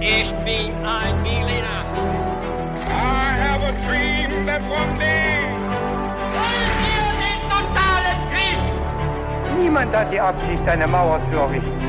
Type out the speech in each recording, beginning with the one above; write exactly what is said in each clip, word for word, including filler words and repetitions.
Ich bin ein Berliner. I have a dream that one day. Wollen wir den totalen Krieg? Niemand hat die Absicht, eine Mauer zu errichten.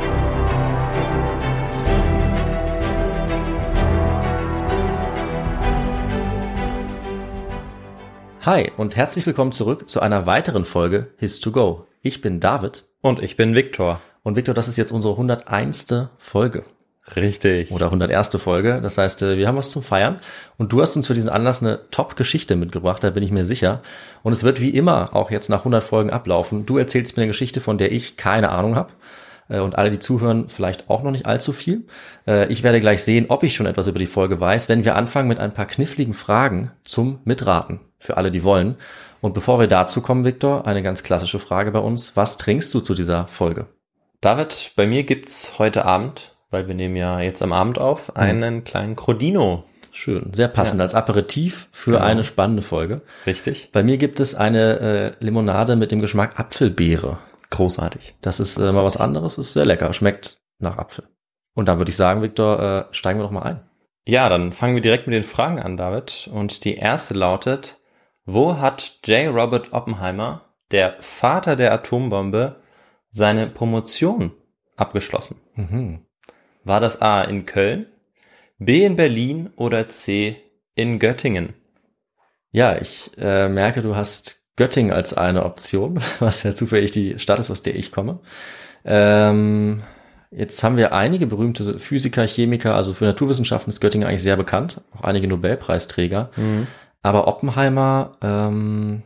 Hi und herzlich willkommen zurück zu einer weiteren Folge His to Go. Ich bin David. Und ich bin Viktor. Und Viktor, das ist jetzt unsere hunderteinste Folge. Richtig. Oder hunderterste Folge. Das heißt, wir haben was zum Feiern. Und du hast uns für diesen Anlass eine Top-Geschichte mitgebracht, da bin ich mir sicher. Und es wird wie immer auch jetzt nach hundert Folgen ablaufen. Du erzählst mir eine Geschichte, von der ich keine Ahnung habe. Und alle, die zuhören, vielleicht auch noch nicht allzu viel. Ich werde gleich sehen, ob ich schon etwas über die Folge weiß, wenn wir anfangen mit ein paar kniffligen Fragen zum Mitraten. Für alle, die wollen. Und bevor wir dazu kommen, Viktor, eine ganz klassische Frage bei uns. Was trinkst du zu dieser Folge? David, bei mir gibt's heute Abend, weil wir nehmen ja jetzt am Abend auf, einen mhm. kleinen Crodino. Schön, sehr passend ja. als Aperitif für genau. eine spannende Folge. Richtig. Bei mir gibt es eine äh, Limonade mit dem Geschmack Apfelbeere. Großartig. Das ist äh, mal was anderes, ist sehr lecker, schmeckt nach Apfel. Und dann würde ich sagen, Viktor, äh, steigen wir doch mal ein. Ja, dann fangen wir direkt mit den Fragen an, David. Und die erste lautet: Wo hat J. Robert Oppenheimer, der Vater der Atombombe, seine Promotion abgeschlossen? Mhm. War das A in Köln, B in Berlin oder C in Göttingen? Ja, ich äh, merke, du hast Göttingen als eine Option, was ja zufällig die Stadt ist, aus der ich komme. Ähm, jetzt haben wir einige berühmte Physiker, Chemiker, also für Naturwissenschaften ist Göttingen eigentlich sehr bekannt, auch einige Nobelpreisträger. Mhm. Aber Oppenheimer, ähm,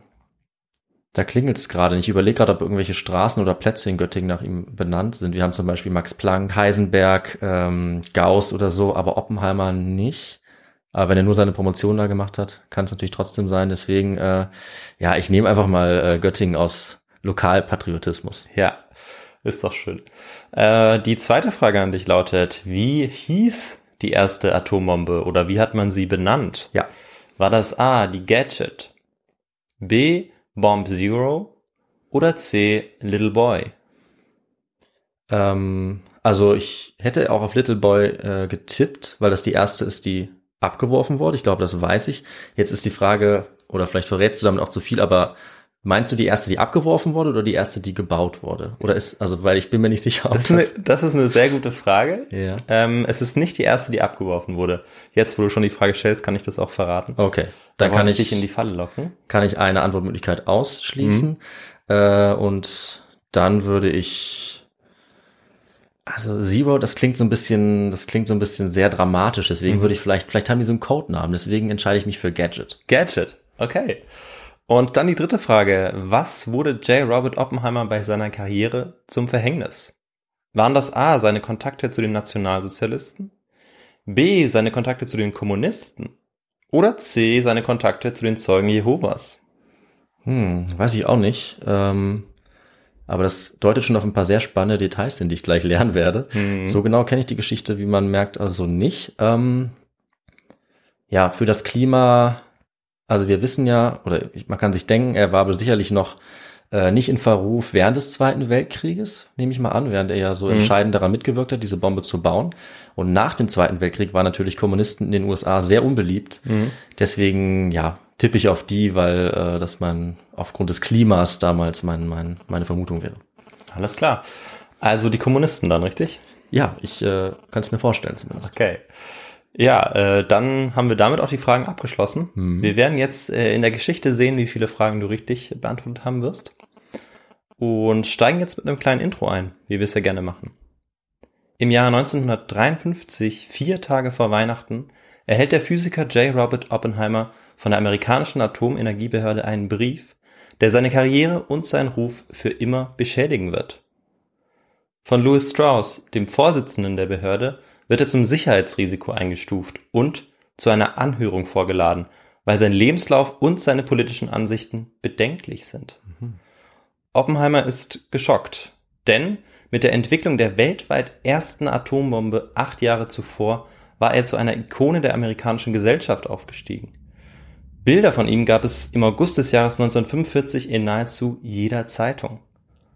da klingelt es gerade. Ich überlege gerade, ob irgendwelche Straßen oder Plätze in Göttingen nach ihm benannt sind. Wir haben zum Beispiel Max Planck, Heisenberg, ähm, Gauss oder so, aber Oppenheimer nicht. Aber wenn er nur seine Promotion da gemacht hat, kann es natürlich trotzdem sein. Deswegen, äh, ja, ich nehme einfach mal äh, Göttingen aus Lokalpatriotismus. Ja, ist doch schön. Äh, die zweite Frage an dich lautet: Wie hieß die erste Atombombe oder wie hat man sie benannt? Ja. War das A, die Gadget, B, Bomb Zero oder C, Little Boy? Ähm, also ich hätte auch auf Little Boy äh, getippt, weil das die erste ist, die abgeworfen wurde. Ich glaube, das weiß ich. Jetzt ist die Frage, oder vielleicht verrätst du damit auch zu viel, aber meinst du die erste, die abgeworfen wurde oder die erste, die gebaut wurde? Oder ist, also, weil ich bin mir nicht sicher, ob das... Das ist eine, das ist eine sehr gute Frage. Ja. Ähm, es ist nicht die erste, die abgeworfen wurde. Jetzt, wo du schon die Frage stellst, kann ich das auch verraten. Okay. Dann da kann ich dich in die Falle locken. Kann ich eine Antwortmöglichkeit ausschließen. Mhm. Äh, und dann würde ich, also Zero, das klingt so ein bisschen, das klingt so ein bisschen sehr dramatisch. Deswegen mhm. würde ich vielleicht, vielleicht haben die so einen Codenamen. Deswegen entscheide ich mich für Gadget. Gadget. Okay. Und dann die dritte Frage: Was wurde J. Robert Oppenheimer bei seiner Karriere zum Verhängnis? Waren das A, seine Kontakte zu den Nationalsozialisten, B, seine Kontakte zu den Kommunisten oder C, seine Kontakte zu den Zeugen Jehovas? Hm, weiß ich auch nicht. Ähm, aber das deutet schon auf ein paar sehr spannende Details hin, die ich gleich lernen werde. Mhm. So genau kenne ich die Geschichte, wie man merkt, also nicht. Ähm, ja, für das Klima... Also wir wissen ja, oder man kann sich denken, er war aber sicherlich noch äh, nicht in Verruf während des Zweiten Weltkrieges, nehme ich mal an, während er ja so mhm. entscheidend daran mitgewirkt hat, diese Bombe zu bauen. Und nach dem Zweiten Weltkrieg waren natürlich Kommunisten in den U S A sehr unbeliebt. Mhm. Deswegen, ja, tippe ich auf die, weil äh, das mein aufgrund des Klimas damals mein, mein, meine Vermutung wäre. Alles klar. Also die Kommunisten dann, richtig? Ja, ich äh, kann es mir vorstellen zumindest. Okay. Ja, äh, dann haben wir damit auch die Fragen abgeschlossen. Mhm. Wir werden jetzt äh, in der Geschichte sehen, wie viele Fragen du richtig beantwortet haben wirst. Und steigen jetzt mit einem kleinen Intro ein, wie wir es ja gerne machen. Im Jahr neunzehnhundertdreiundfünfzig, vier Tage vor Weihnachten, erhält der Physiker J. Robert Oppenheimer von der amerikanischen Atomenergiebehörde einen Brief, der seine Karriere und seinen Ruf für immer beschädigen wird. Von Louis Strauss, dem Vorsitzenden der Behörde, wird er zum Sicherheitsrisiko eingestuft und zu einer Anhörung vorgeladen, weil sein Lebenslauf und seine politischen Ansichten bedenklich sind. Mhm. Oppenheimer ist geschockt, denn mit der Entwicklung der weltweit ersten Atombombe acht Jahre zuvor war er zu einer Ikone der amerikanischen Gesellschaft aufgestiegen. Bilder von ihm gab es im August des Jahres neunzehnhundertfünfundvierzig in nahezu jeder Zeitung.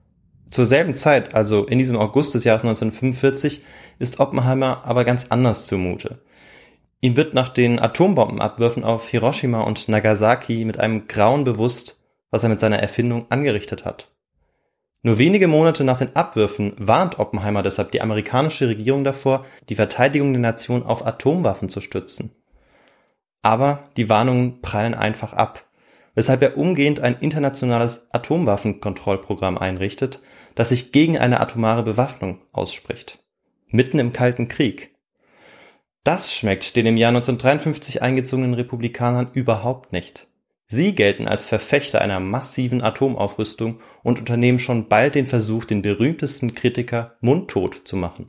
Zur selben Zeit, also in diesem August des Jahres neunzehnhundertfünfundvierzig, ist Oppenheimer aber ganz anders zumute. Ihm wird nach den Atombombenabwürfen auf Hiroshima und Nagasaki mit einem Grauen bewusst, was er mit seiner Erfindung angerichtet hat. Nur wenige Monate nach den Abwürfen warnt Oppenheimer deshalb die amerikanische Regierung davor, die Verteidigung der Nation auf Atomwaffen zu stützen. Aber die Warnungen prallen einfach ab, weshalb er umgehend ein internationales Atomwaffenkontrollprogramm einrichtet, das sich gegen eine atomare Bewaffnung ausspricht. Mitten im Kalten Krieg. Das schmeckt den im Jahr neunzehnhundertdreiundfünfzig eingezogenen Republikanern überhaupt nicht. Sie gelten als Verfechter einer massiven Atomaufrüstung und unternehmen schon bald den Versuch, den berühmtesten Kritiker mundtot zu machen.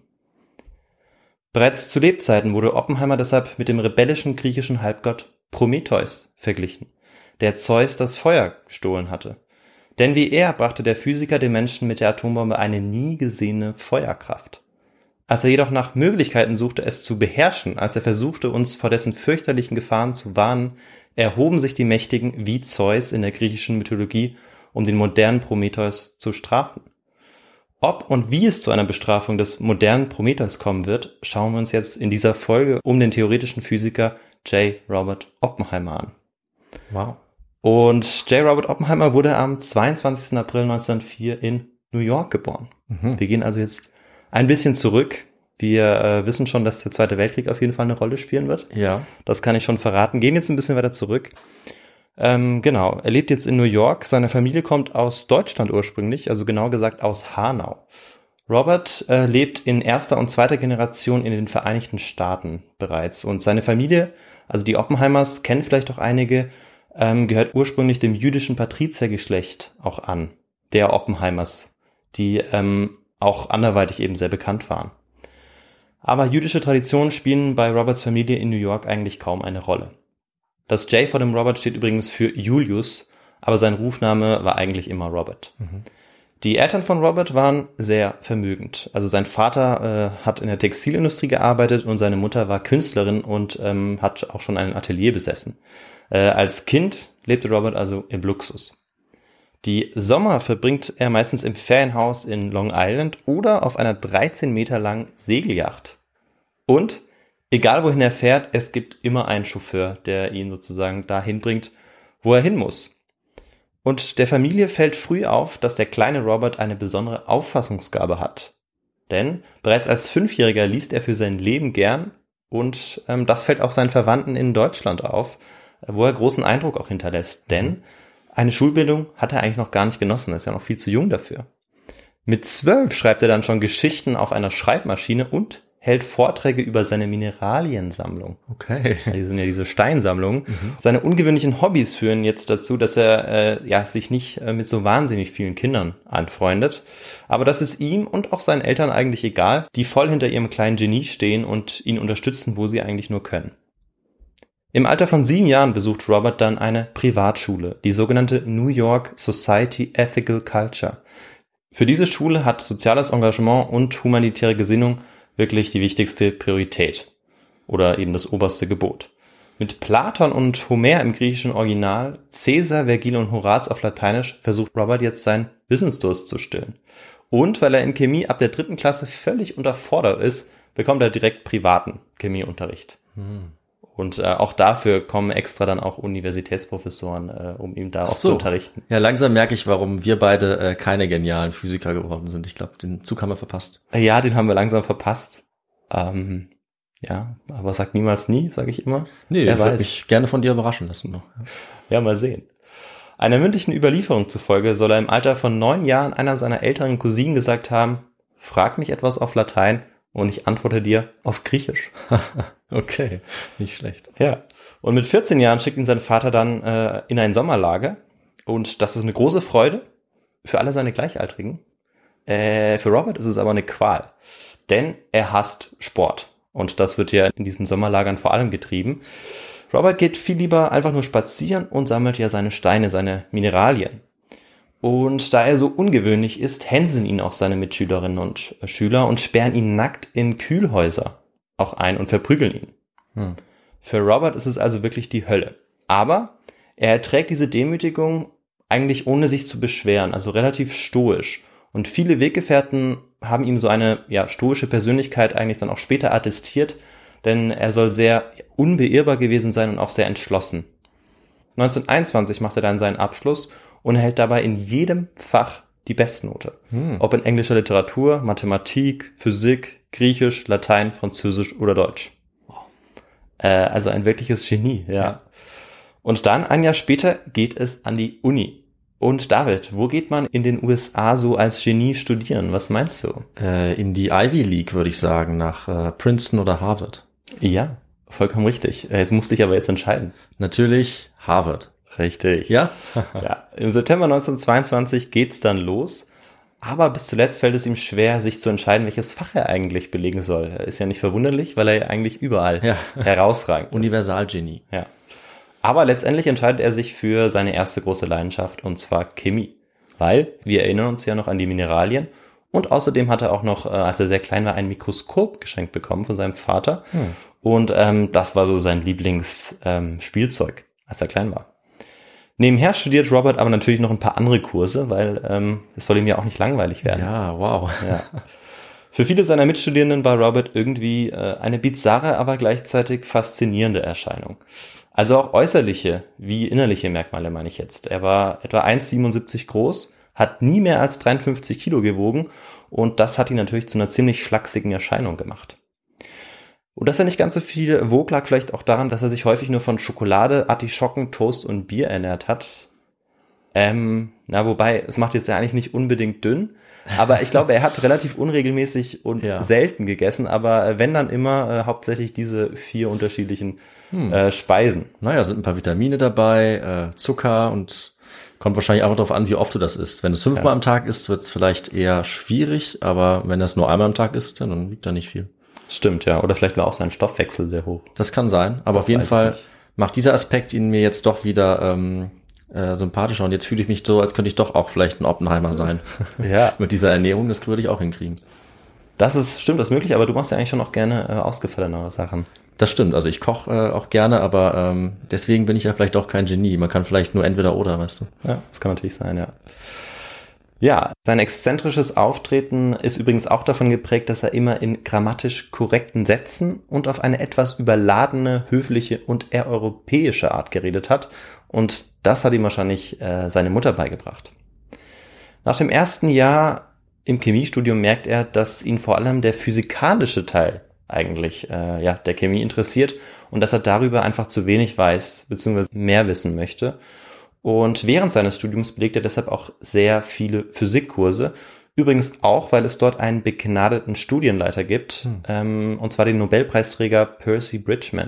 Bereits zu Lebzeiten wurde Oppenheimer deshalb mit dem rebellischen griechischen Halbgott Prometheus verglichen, der Zeus das Feuer gestohlen hatte. Denn wie er brachte der Physiker den Menschen mit der Atombombe eine nie gesehene Feuerkraft. Als er jedoch nach Möglichkeiten suchte, es zu beherrschen, als er versuchte, uns vor dessen fürchterlichen Gefahren zu warnen, erhoben sich die Mächtigen wie Zeus in der griechischen Mythologie, um den modernen Prometheus zu strafen. Ob und wie es zu einer Bestrafung des modernen Prometheus kommen wird, schauen wir uns jetzt in dieser Folge um den theoretischen Physiker J. Robert Oppenheimer an. Wow. Und J. Robert Oppenheimer wurde am zweiundzwanzigsten April neunzehnhundertvier in New York geboren. Mhm. Wir gehen also jetzt ein bisschen zurück. Wir äh, wissen schon, dass der Zweite Weltkrieg auf jeden Fall eine Rolle spielen wird. Ja. Das kann ich schon verraten. Gehen jetzt ein bisschen weiter zurück. Ähm, genau, er lebt jetzt in New York. Seine Familie kommt aus Deutschland ursprünglich, also genau gesagt aus Hanau. Robert äh, lebt in erster und zweiter Generation in den Vereinigten Staaten bereits. Und seine Familie, also die Oppenheimers, kennen vielleicht auch einige, ähm, gehört ursprünglich dem jüdischen Patriziergeschlecht auch an, der Oppenheimers, die ähm, auch anderweitig eben sehr bekannt waren. Aber jüdische Traditionen spielen bei Roberts Familie in New York eigentlich kaum eine Rolle. Das J vor dem Robert steht übrigens für Julius, aber sein Rufname war eigentlich immer Robert. Mhm. Die Eltern von Robert waren sehr vermögend. Also sein Vater äh, hat in der Textilindustrie gearbeitet und seine Mutter war Künstlerin und ähm, hat auch schon ein Atelier besessen. Äh, als Kind lebte Robert also im Luxus. Die Sommer verbringt er meistens im Ferienhaus in Long Island oder auf einer dreizehn Meter langen Segelyacht. Und egal wohin er fährt, es gibt immer einen Chauffeur, der ihn sozusagen dahin bringt, wo er hin muss. Und der Familie fällt früh auf, dass der kleine Robert eine besondere Auffassungsgabe hat. Denn bereits als Fünfjähriger liest er für sein Leben gern und ähm, das fällt auch seinen Verwandten in Deutschland auf, wo er großen Eindruck auch hinterlässt. Denn eine Schulbildung hat er eigentlich noch gar nicht genossen, er ist ja noch viel zu jung dafür. Mit zwölf schreibt er dann schon Geschichten auf einer Schreibmaschine und hält Vorträge über seine Mineraliensammlung. Okay. Die sind ja diese Steinsammlungen. Mhm. Seine ungewöhnlichen Hobbys führen jetzt dazu, dass er äh, ja sich nicht äh, mit so wahnsinnig vielen Kindern anfreundet. Aber das ist ihm und auch seinen Eltern eigentlich egal, die voll hinter ihrem kleinen Genie stehen und ihn unterstützen, wo sie eigentlich nur können. Im Alter von sieben Jahren besucht Robert dann eine Privatschule, die sogenannte New York Society Ethical Culture. Für diese Schule hat soziales Engagement und humanitäre Gesinnung wirklich die wichtigste Priorität oder eben das oberste Gebot. Mit Platon und Homer im griechischen Original, Caesar, Vergil und Horaz auf Lateinisch versucht Robert jetzt seinen Wissensdurst zu stillen. Und weil er in Chemie ab der dritten Klasse völlig unterfordert ist, bekommt er direkt privaten Chemieunterricht. Hm. Und äh, auch dafür kommen extra dann auch Universitätsprofessoren, äh, um ihm da auch so zu unterrichten. Ja, langsam merke ich, warum wir beide äh, keine genialen Physiker geworden sind. Ich glaube, den Zug haben wir verpasst. Ja, den haben wir langsam verpasst. Ähm, ja, aber sag niemals nie, sage ich immer. Nee, ich würde mich gerne von dir überraschen lassen noch. Ja. ja, mal sehen. Einer mündlichen Überlieferung zufolge soll er im Alter von neun Jahren einer seiner älteren Cousinen gesagt haben, frag mich etwas auf Latein und ich antworte dir auf Griechisch. Okay, nicht schlecht. Ja, und mit vierzehn Jahren schickt ihn sein Vater dann äh, in ein Sommerlager und das ist eine große Freude für alle seine Gleichaltrigen. Äh, für Robert ist es aber eine Qual, denn er hasst Sport und das wird ja in diesen Sommerlagern vor allem getrieben. Robert geht viel lieber einfach nur spazieren und sammelt ja seine Steine, seine Mineralien. Und da er so ungewöhnlich ist, hänseln ihn auch seine Mitschülerinnen und Schüler und sperren ihn nackt in Kühlhäuser auch ein und verprügeln ihn. Hm. Für Robert ist es also wirklich die Hölle. Aber er erträgt diese Demütigung eigentlich ohne sich zu beschweren, also relativ stoisch. Und viele Weggefährten haben ihm so eine ja, stoische Persönlichkeit eigentlich dann auch später attestiert, denn er soll sehr unbeirrbar gewesen sein und auch sehr entschlossen. neunzehnhunderteinundzwanzig macht er dann seinen Abschluss und erhält dabei in jedem Fach die Bestnote. Hm. Ob in englischer Literatur, Mathematik, Physik, Griechisch, Latein, Französisch oder Deutsch. Wow. Äh, also ein wirkliches Genie, ja. ja. Und dann, ein Jahr später, geht es an die Uni. Und David, wo geht man in den U S A so als Genie studieren? Was meinst du? Äh, in die Ivy League, würde ich sagen, nach äh, Princeton oder Harvard. Ja, vollkommen richtig. Jetzt musste ich aber jetzt entscheiden. Natürlich Harvard. Richtig. Ja? Ja. Im September neunzehnhundertzweiundzwanzig geht's dann los. Aber bis zuletzt fällt es ihm schwer, sich zu entscheiden, welches Fach er eigentlich belegen soll. Ist ja nicht verwunderlich, weil er ja eigentlich überall ja. herausragend ist. Universalgenie. Ja. Aber letztendlich entscheidet er sich für seine erste große Leidenschaft, und zwar Chemie. Weil, wir erinnern uns ja noch an die Mineralien. Und außerdem hat er auch noch, als er sehr klein war, ein Mikroskop geschenkt bekommen von seinem Vater. Hm. Und ähm, das war so sein Lieblingsspielzeug, ähm, als er klein war. Nebenher studiert Robert aber natürlich noch ein paar andere Kurse, weil ähm, es soll ihm ja auch nicht langweilig werden. Ja, wow. Ja. Für viele seiner Mitstudierenden war Robert irgendwie äh, eine bizarre, aber gleichzeitig faszinierende Erscheinung. Also auch äußerliche wie innerliche Merkmale meine ich jetzt. Er war etwa eins Komma siebenundsiebzig groß, hat nie mehr als dreiundfünfzig Kilo gewogen und das hat ihn natürlich zu einer ziemlich schlachsigen Erscheinung gemacht. Und dass er nicht ganz so viel wog, lag vielleicht auch daran, dass er sich häufig nur von Schokolade, Artischocken, Toast und Bier ernährt hat. Ähm, na, wobei, es macht jetzt ja eigentlich nicht unbedingt dünn, aber ich glaube, er hat relativ unregelmäßig und ja. selten gegessen, aber wenn dann immer äh, hauptsächlich diese vier unterschiedlichen hm. äh, Speisen. Naja, sind ein paar Vitamine dabei, äh, Zucker und kommt wahrscheinlich auch darauf an, wie oft du das isst. Wenn du es fünfmal ja. am Tag isst, wird es vielleicht eher schwierig, aber wenn er es nur einmal am Tag isst, dann wiegt er nicht viel. Stimmt, ja. Oder vielleicht war auch sein Stoffwechsel sehr hoch. Das kann sein, aber das auf jeden Fall nicht. Macht dieser Aspekt ihn mir jetzt doch wieder ähm, äh, sympathischer und jetzt fühle ich mich so, als könnte ich doch auch vielleicht ein Oppenheimer sein. Ja. Mit dieser Ernährung, das würde ich auch hinkriegen. Das ist, stimmt, das ist möglich, aber du machst ja eigentlich schon auch gerne äh, ausgefallenere Sachen. Das stimmt, also ich koche äh, auch gerne, aber ähm, deswegen bin ich ja vielleicht auch kein Genie. Man kann vielleicht nur entweder oder, weißt du. Ja, das kann natürlich sein, ja. Ja, sein exzentrisches Auftreten ist übrigens auch davon geprägt, dass er immer in grammatisch korrekten Sätzen und auf eine etwas überladene, höfliche und eher europäische Art geredet hat. Und das hat ihm wahrscheinlich äh, seine Mutter beigebracht. Nach dem ersten Jahr im Chemiestudium merkt er, dass ihn vor allem der physikalische Teil eigentlich äh, ja der Chemie interessiert und dass er darüber einfach zu wenig weiß bzw. mehr wissen möchte. Und während seines Studiums belegt er deshalb auch sehr viele Physikkurse. Übrigens auch, weil es dort einen begnadeten Studienleiter gibt, hm. ähm, und zwar den Nobelpreisträger Percy Bridgman.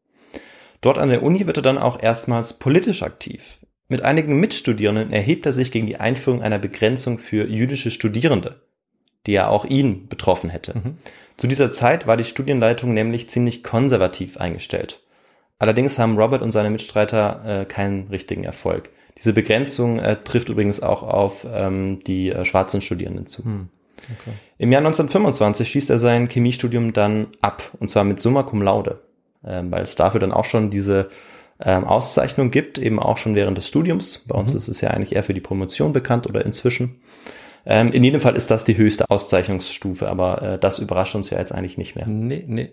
Dort an der Uni wird er dann auch erstmals politisch aktiv. Mit einigen Mitstudierenden erhebt er sich gegen die Einführung einer Begrenzung für jüdische Studierende, die ja auch ihn betroffen hätte. Mhm. Zu dieser Zeit war die Studienleitung nämlich ziemlich konservativ eingestellt. Allerdings haben Robert und seine Mitstreiter äh, keinen richtigen Erfolg. Diese Begrenzung äh, trifft übrigens auch auf ähm, die äh, schwarzen Studierenden zu. Hm, okay. Im Jahr neunzehnhundertfünfundzwanzig schließt er sein Chemiestudium dann ab, und zwar mit Summa Cum Laude, ähm, weil es dafür dann auch schon diese ähm, Auszeichnung gibt, eben auch schon während des Studiums. Bei uns mhm. ist es ja eigentlich eher für die Promotion bekannt oder inzwischen. Ähm, in jedem Fall ist das die höchste Auszeichnungsstufe, aber äh, das überrascht uns ja jetzt eigentlich nicht mehr. Nee, nee.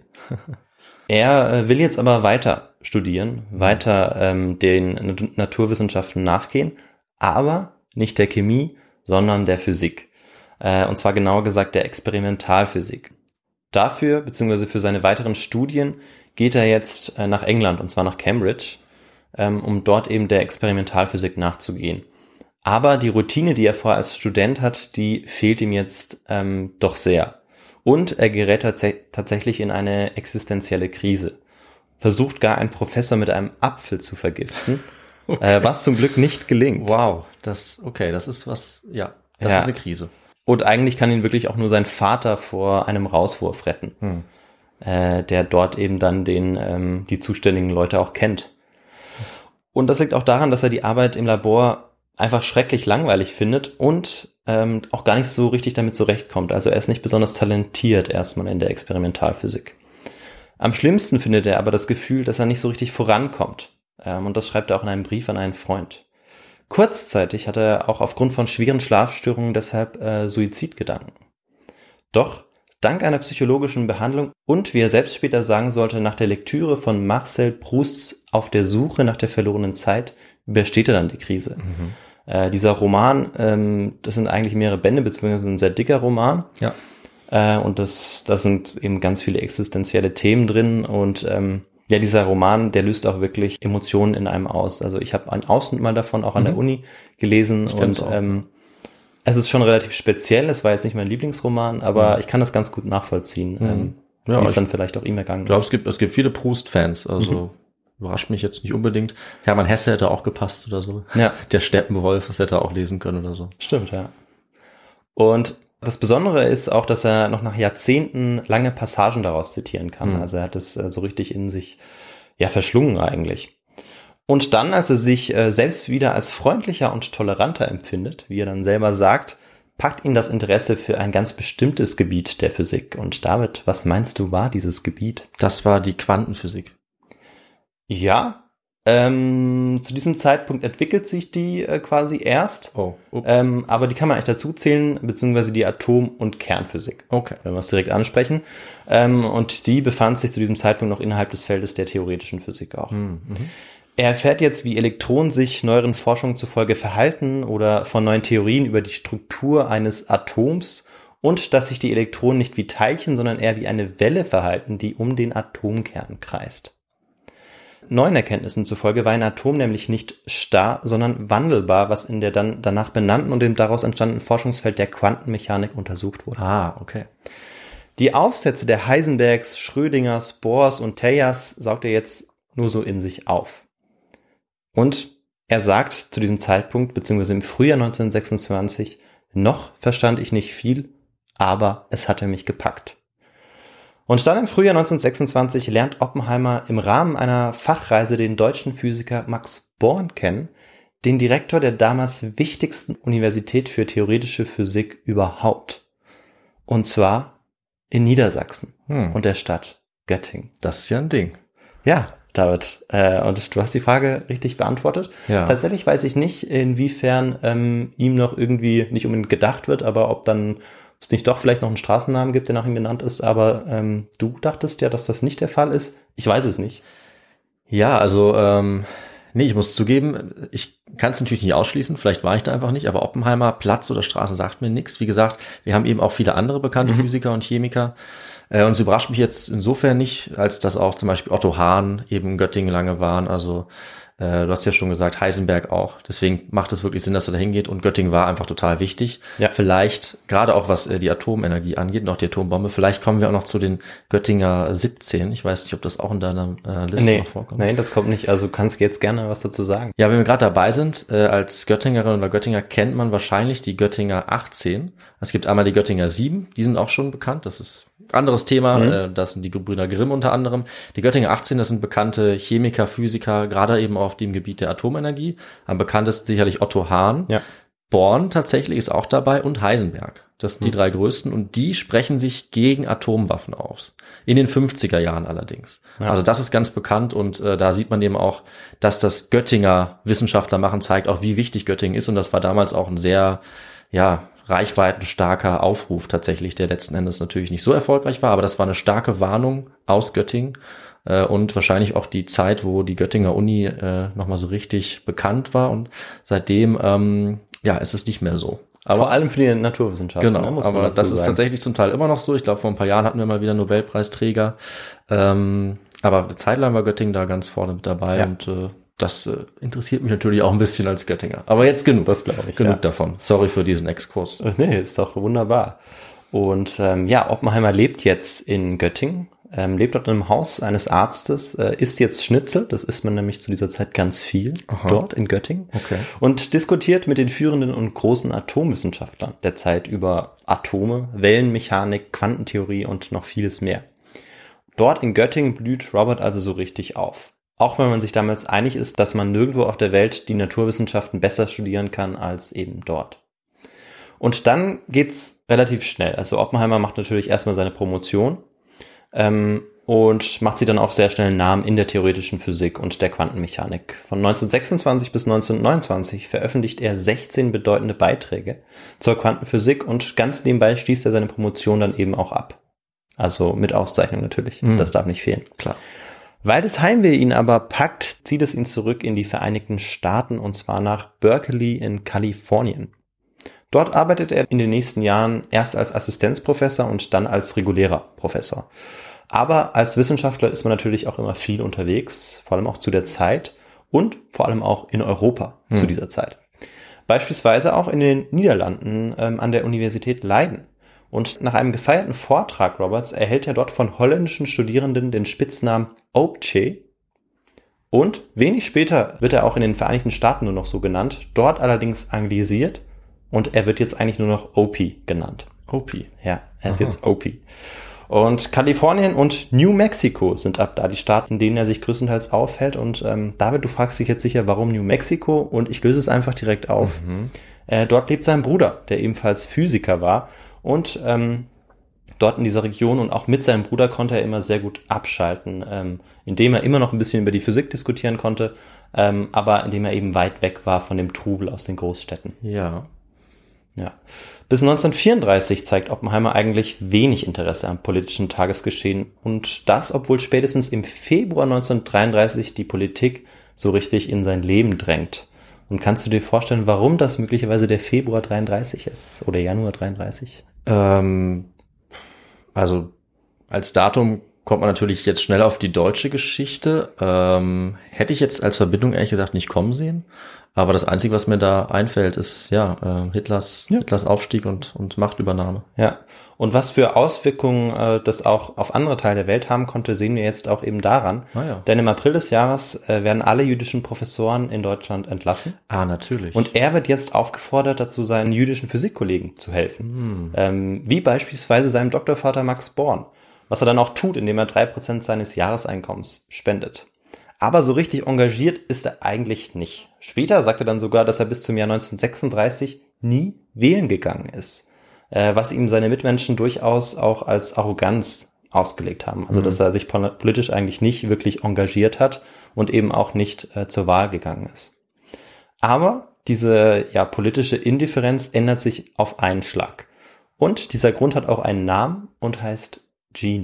Er will jetzt aber weiter studieren, weiter ähm, den Naturwissenschaften nachgehen, aber nicht der Chemie, sondern der Physik. Äh, und zwar genauer gesagt der Experimentalphysik. Dafür, beziehungsweise für seine weiteren Studien, geht er jetzt äh, nach England, und zwar nach Cambridge, ähm, um dort eben der Experimentalphysik nachzugehen. Aber die Routine, die er vorher als Student hat, die fehlt ihm jetzt ähm, doch sehr. Und er gerät tats- tatsächlich in eine existenzielle Krise. Versucht gar ein Professor mit einem Apfel zu vergiften, okay. äh, was zum Glück nicht gelingt. Wow, das okay, das ist was, ja, das ja. ist eine Krise. Und eigentlich kann ihn wirklich auch nur sein Vater vor einem Rauswurf retten, hm. äh, der dort eben dann den ähm, die zuständigen Leute auch kennt. Und das liegt auch daran, dass er die Arbeit im Labor einfach schrecklich langweilig findet und ähm, auch gar nicht so richtig damit zurechtkommt. Also er ist nicht besonders talentiert erstmal in der Experimentalphysik. Am schlimmsten findet er aber das Gefühl, dass er nicht so richtig vorankommt. Ähm, und das schreibt er auch in einem Brief an einen Freund. Kurzzeitig hatte er auch aufgrund von schweren Schlafstörungen deshalb äh, Suizidgedanken. Doch dank einer psychologischen Behandlung und, wie er selbst später sagen sollte, nach der Lektüre von Marcel Prousts Auf der Suche nach der verlorenen Zeit, übersteht er dann die Krise. Mhm. Äh, dieser Roman, ähm, das sind eigentlich mehrere Bände, beziehungsweise ein sehr dicker Roman. Ja. Äh, und das, das sind eben ganz viele existenzielle Themen drin und ähm, ja, dieser Roman, der löst auch wirklich Emotionen in einem aus. Also ich habe einen Ausschnitt mal davon auch an mhm. der Uni gelesen und ähm, es ist schon relativ speziell. Es war jetzt nicht mein Lieblingsroman, aber mhm. ich kann das ganz gut nachvollziehen, mhm. ähm, ja, wie es dann vielleicht auch ihm ergangen ist. Ich glaube, es gibt, es gibt viele Proust-Fans, also mhm. überrascht mich jetzt nicht unbedingt. Hermann Hesse hätte auch gepasst oder so. Ja. Der Steppenwolf, das hätte er auch lesen können oder so. Stimmt, ja. Und das Besondere ist auch, dass er noch nach Jahrzehnten lange Passagen daraus zitieren kann. Mhm. Also er hat es äh, so richtig in sich ja verschlungen eigentlich. Und dann, als er sich äh, selbst wieder als freundlicher und toleranter empfindet, wie er dann selber sagt, packt ihn das Interesse für ein ganz bestimmtes Gebiet der Physik. Und David, was meinst du, war dieses Gebiet? Das war die Quantenphysik. Ja, ähm, zu diesem Zeitpunkt entwickelt sich die äh, quasi erst, oh, ähm, aber die kann man eigentlich dazu zählen, beziehungsweise die Atom- und Kernphysik, okay, wenn wir es direkt ansprechen. Ähm, und die befand sich zu diesem Zeitpunkt noch innerhalb des Feldes der theoretischen Physik auch. Mhm. Er erfährt jetzt, wie Elektronen sich neueren Forschungen zufolge verhalten oder von neuen Theorien über die Struktur eines Atoms und dass sich die Elektronen nicht wie Teilchen, sondern eher wie eine Welle verhalten, die um den Atomkern kreist. Neuen Erkenntnissen zufolge war ein Atom nämlich nicht starr, sondern wandelbar, was in der dann danach benannten und dem daraus entstandenen Forschungsfeld der Quantenmechanik untersucht wurde. Ah, okay. Die Aufsätze der Heisenbergs, Schrödingers, Bohrs und Thayers saugt er jetzt nur so in sich auf. Und er sagt zu diesem Zeitpunkt, beziehungsweise im Frühjahr neunzehnhundertsechsundzwanzig, noch verstand ich nicht viel, aber es hatte mich gepackt. Und dann im Frühjahr neunzehnhundertsechsundzwanzig lernt Oppenheimer im Rahmen einer Fachreise den deutschen Physiker Max Born kennen, den Direktor der damals wichtigsten Universität für theoretische Physik überhaupt. Und zwar in Niedersachsen hm. und der Stadt Göttingen. Das ist ja ein Ding. Ja, David. Äh, und du hast die Frage richtig beantwortet. Ja. Tatsächlich weiß ich nicht, inwiefern ähm, ihm noch irgendwie nicht unbedingt gedacht wird, aber ob dann es nicht doch vielleicht noch einen Straßennamen gibt, der nach ihm benannt ist, aber ähm, du dachtest ja, dass das nicht der Fall ist. Ich weiß es nicht. Ja, also ähm, nee, ich muss zugeben, ich kann es natürlich nicht ausschließen, vielleicht war ich da einfach nicht, aber Oppenheimer, Platz oder Straße sagt mir nichts. Wie gesagt, wir haben eben auch viele andere bekannte mhm. Physiker und Chemiker äh, und es überrascht mich jetzt insofern nicht, als dass auch zum Beispiel Otto Hahn eben in Göttingen lange waren, also du hast ja schon gesagt, Heisenberg auch. Deswegen macht es wirklich Sinn, dass er da hingeht. Und Göttingen war einfach total wichtig. Ja. Vielleicht, gerade auch was die Atomenergie angeht, noch die Atombombe, vielleicht kommen wir auch noch zu den Göttinger siebzehn. Ich weiß nicht, ob das auch in deiner äh, Liste nee, noch vorkommt. Nein, das kommt nicht. Also kannst du jetzt gerne was dazu sagen. Ja, wenn wir gerade dabei sind, äh, als Göttingerin oder Göttinger kennt man wahrscheinlich die Göttinger achtzehn. Es gibt einmal die Göttinger sieben, die sind auch schon bekannt. Das ist anderes Thema, mhm. das sind die Gebrüder Grimm unter anderem. Die Göttinger achtzehn, das sind bekannte Chemiker, Physiker, gerade eben auf dem Gebiet der Atomenergie. Am bekanntesten sicherlich Otto Hahn. Ja. Born tatsächlich ist auch dabei und Heisenberg. Das sind mhm. die drei größten und die sprechen sich gegen Atomwaffen aus. In den fünfziger Jahren allerdings. Ja. Also das ist ganz bekannt und äh, da sieht man eben auch, dass das Göttinger Wissenschaftler machen zeigt, auch wie wichtig Göttingen ist und das war damals auch ein sehr, ja, reichweitenstarker Aufruf tatsächlich, der letzten Endes natürlich nicht so erfolgreich war, aber das war eine starke Warnung aus Göttingen äh, und wahrscheinlich auch die Zeit, wo die Göttinger Uni äh, nochmal so richtig bekannt war und seitdem, ähm, ja, ist es nicht mehr so. Aber, vor allem für die Naturwissenschaften. Genau, ne, muss man aber das ist sagen. Tatsächlich zum Teil immer noch so. Ich glaube, vor ein paar Jahren hatten wir mal wieder Nobelpreisträger, ähm, aber eine Zeit lang war Göttingen da ganz vorne mit dabei ja. und äh, das äh, interessiert mich natürlich auch ein bisschen als Göttinger. Aber jetzt genug, das glaube ich. Genug ja. davon. Sorry für diesen Exkurs. Nee, ist doch wunderbar. Und ähm, ja, Oppenheimer lebt jetzt in Göttingen, ähm, lebt dort in einem Haus eines Arztes, äh, isst jetzt Schnitzel, das isst man nämlich zu dieser Zeit ganz viel Aha. dort in Göttingen. Okay. Und diskutiert mit den führenden und großen Atomwissenschaftlern der Zeit über Atome, Wellenmechanik, Quantentheorie und noch vieles mehr. Dort in Göttingen blüht Robert also so richtig auf. Auch wenn man sich damals einig ist, dass man nirgendwo auf der Welt die Naturwissenschaften besser studieren kann als eben dort. Und dann geht's relativ schnell. Also Oppenheimer macht natürlich erstmal seine Promotion. Ähm, und macht sich dann auch sehr schnell einen Namen in der theoretischen Physik und der Quantenmechanik. Von neunzehnhundertsechsundzwanzig bis neunzehnhundertneunundzwanzig veröffentlicht er sechzehn bedeutende Beiträge zur Quantenphysik und ganz nebenbei schließt er seine Promotion dann eben auch ab. Also mit Auszeichnung natürlich, mhm. das darf nicht fehlen. Klar. Weil das Heimweh ihn aber packt, zieht es ihn zurück in die Vereinigten Staaten und zwar nach Berkeley in Kalifornien. Dort arbeitet er in den nächsten Jahren erst als Assistenzprofessor und dann als regulärer Professor. Aber als Wissenschaftler ist man natürlich auch immer viel unterwegs, vor allem auch zu der Zeit und vor allem auch in Europa hm. zu dieser Zeit. Beispielsweise auch in den Niederlanden ähm, an der Universität Leiden. Und nach einem gefeierten Vortrag Roberts erhält er dort von holländischen Studierenden den Spitznamen Ooptje. Und wenig später wird er auch in den Vereinigten Staaten nur noch so genannt, dort allerdings anglisiert und er wird jetzt eigentlich nur noch O P genannt. O P? Ja, er ist Aha. jetzt O P. Und Kalifornien und New Mexico sind ab da die Staaten, in denen er sich größtenteils aufhält. Und ähm, David, du fragst dich jetzt sicher, warum New Mexico? Und ich löse es einfach direkt auf. Mhm. Äh, dort lebt sein Bruder, der ebenfalls Physiker war. Und ähm, dort in dieser Region und auch mit seinem Bruder konnte er immer sehr gut abschalten, ähm, indem er immer noch ein bisschen über die Physik diskutieren konnte, ähm, aber indem er eben weit weg war von dem Trubel aus den Großstädten. Ja. Ja. Bis neunzehnhundertvierunddreißig zeigt Oppenheimer eigentlich wenig Interesse am politischen Tagesgeschehen und das, obwohl spätestens im Februar neunzehnhundertdreiunddreißig die Politik so richtig in sein Leben drängt. Und kannst du dir vorstellen, warum das möglicherweise der Februar dreiunddreißig ist oder Januar dreiunddreißig? Ähm, also als Datum kommt man natürlich jetzt schnell auf die deutsche Geschichte. Ähm, hätte ich jetzt als Verbindung ehrlich gesagt nicht kommen sehen. Aber das Einzige, was mir da einfällt, ist ja äh, Hitlers, ja. Hitlers Aufstieg und, und Machtübernahme. Ja. Und was für Auswirkungen äh, das auch auf andere Teile der Welt haben konnte, sehen wir jetzt auch eben daran. Ah, ja. Denn im April des Jahres äh, werden alle jüdischen Professoren in Deutschland entlassen. Ah, natürlich. Und er wird jetzt aufgefordert, dazu seinen jüdischen Physikkollegen zu helfen. Hm. Ähm, wie beispielsweise seinem Doktorvater Max Born. Was er dann auch tut, indem er drei Prozent seines Jahreseinkommens spendet. Aber so richtig engagiert ist er eigentlich nicht. Später sagt er dann sogar, dass er bis zum Jahr neunzehnhundertsechsunddreißig nie wählen gegangen ist. Äh, was ihm seine Mitmenschen durchaus auch als Arroganz ausgelegt haben. Also, mhm. dass er sich politisch eigentlich nicht wirklich engagiert hat und eben auch nicht äh, zur Wahl gegangen ist. Aber diese ja politische Indifferenz ändert sich auf einen Schlag. Und dieser Grund hat auch einen Namen und heißt Jean.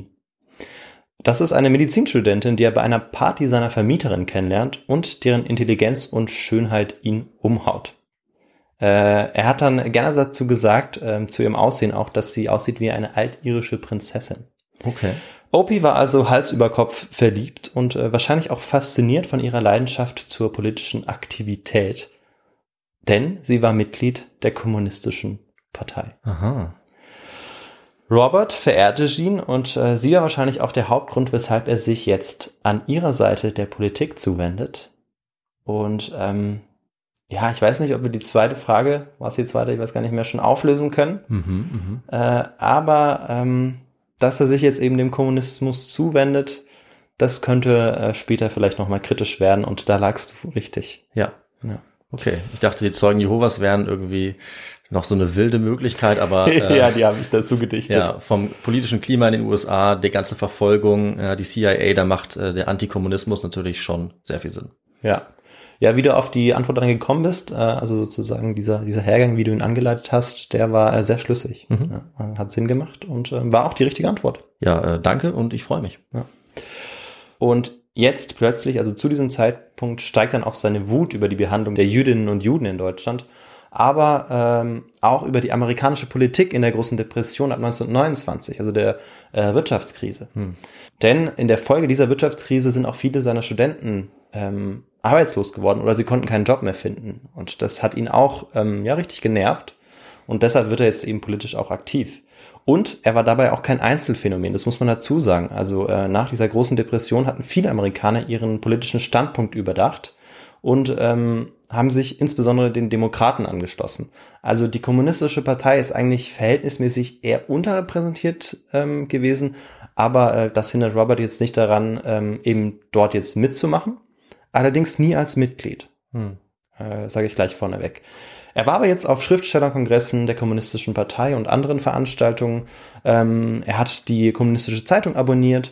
Das ist eine Medizinstudentin, die er bei einer Party seiner Vermieterin kennenlernt und deren Intelligenz und Schönheit ihn umhaut. Äh, er hat dann gerne dazu gesagt, äh, zu ihrem Aussehen auch, dass sie aussieht wie eine altirische Prinzessin. Okay. Opie war also Hals über Kopf verliebt und äh, wahrscheinlich auch fasziniert von ihrer Leidenschaft zur politischen Aktivität. Denn sie war Mitglied der Kommunistischen Partei. Aha. Robert verehrte Jean und äh, sie war wahrscheinlich auch der Hauptgrund, weshalb er sich jetzt an ihrer Seite der Politik zuwendet. Und ähm, ja, ich weiß nicht, ob wir die zweite Frage, was die zweite, ich weiß gar nicht mehr, schon auflösen können. Mhm, äh, aber ähm, dass er sich jetzt eben dem Kommunismus zuwendet, das könnte äh, später vielleicht nochmal kritisch werden und da lagst du richtig. Ja. ja. Okay, ich dachte, die Zeugen Jehovas wären irgendwie noch so eine wilde Möglichkeit, aber äh, ja, die habe ich dazu gedichtet. Ja, vom politischen Klima in den U S A, die ganze Verfolgung, äh, die C I A, da macht äh, der Antikommunismus natürlich schon sehr viel Sinn. Ja, ja, wie du auf die Antwort dann gekommen bist, äh, also sozusagen dieser dieser Hergang, wie du ihn angeleitet hast, der war äh, sehr schlüssig, mhm. ja, hat Sinn gemacht und äh, war auch die richtige Antwort. Ja, äh, danke und ich freue mich. Ja. Und jetzt plötzlich, also zu diesem Zeitpunkt, steigt dann auch seine Wut über die Behandlung der Jüdinnen und Juden in Deutschland, aber ähm, auch über die amerikanische Politik in der großen Depression ab neunzehnhundertneunundzwanzig, also der äh, Wirtschaftskrise. Hm. Denn in der Folge dieser Wirtschaftskrise sind auch viele seiner Studenten ähm, arbeitslos geworden oder sie konnten keinen Job mehr finden. Und das hat ihn auch ähm, ja richtig genervt und deshalb wird er jetzt eben politisch auch aktiv. Und er war dabei auch kein Einzelfänomen, das muss man dazu sagen. Also äh, nach dieser großen Depression hatten viele Amerikaner ihren politischen Standpunkt überdacht und ähm, haben sich insbesondere den Demokraten angeschlossen. Also die Kommunistische Partei ist eigentlich verhältnismäßig eher unterrepräsentiert ähm, gewesen, aber äh, das hindert Robert jetzt nicht daran, ähm, eben dort jetzt mitzumachen, allerdings nie als Mitglied. Hm. Äh, sage ich gleich vorneweg. Er war aber jetzt auf Schriftstellerkongressen der Kommunistischen Partei und anderen Veranstaltungen. Ähm, er hat die Kommunistische Zeitung abonniert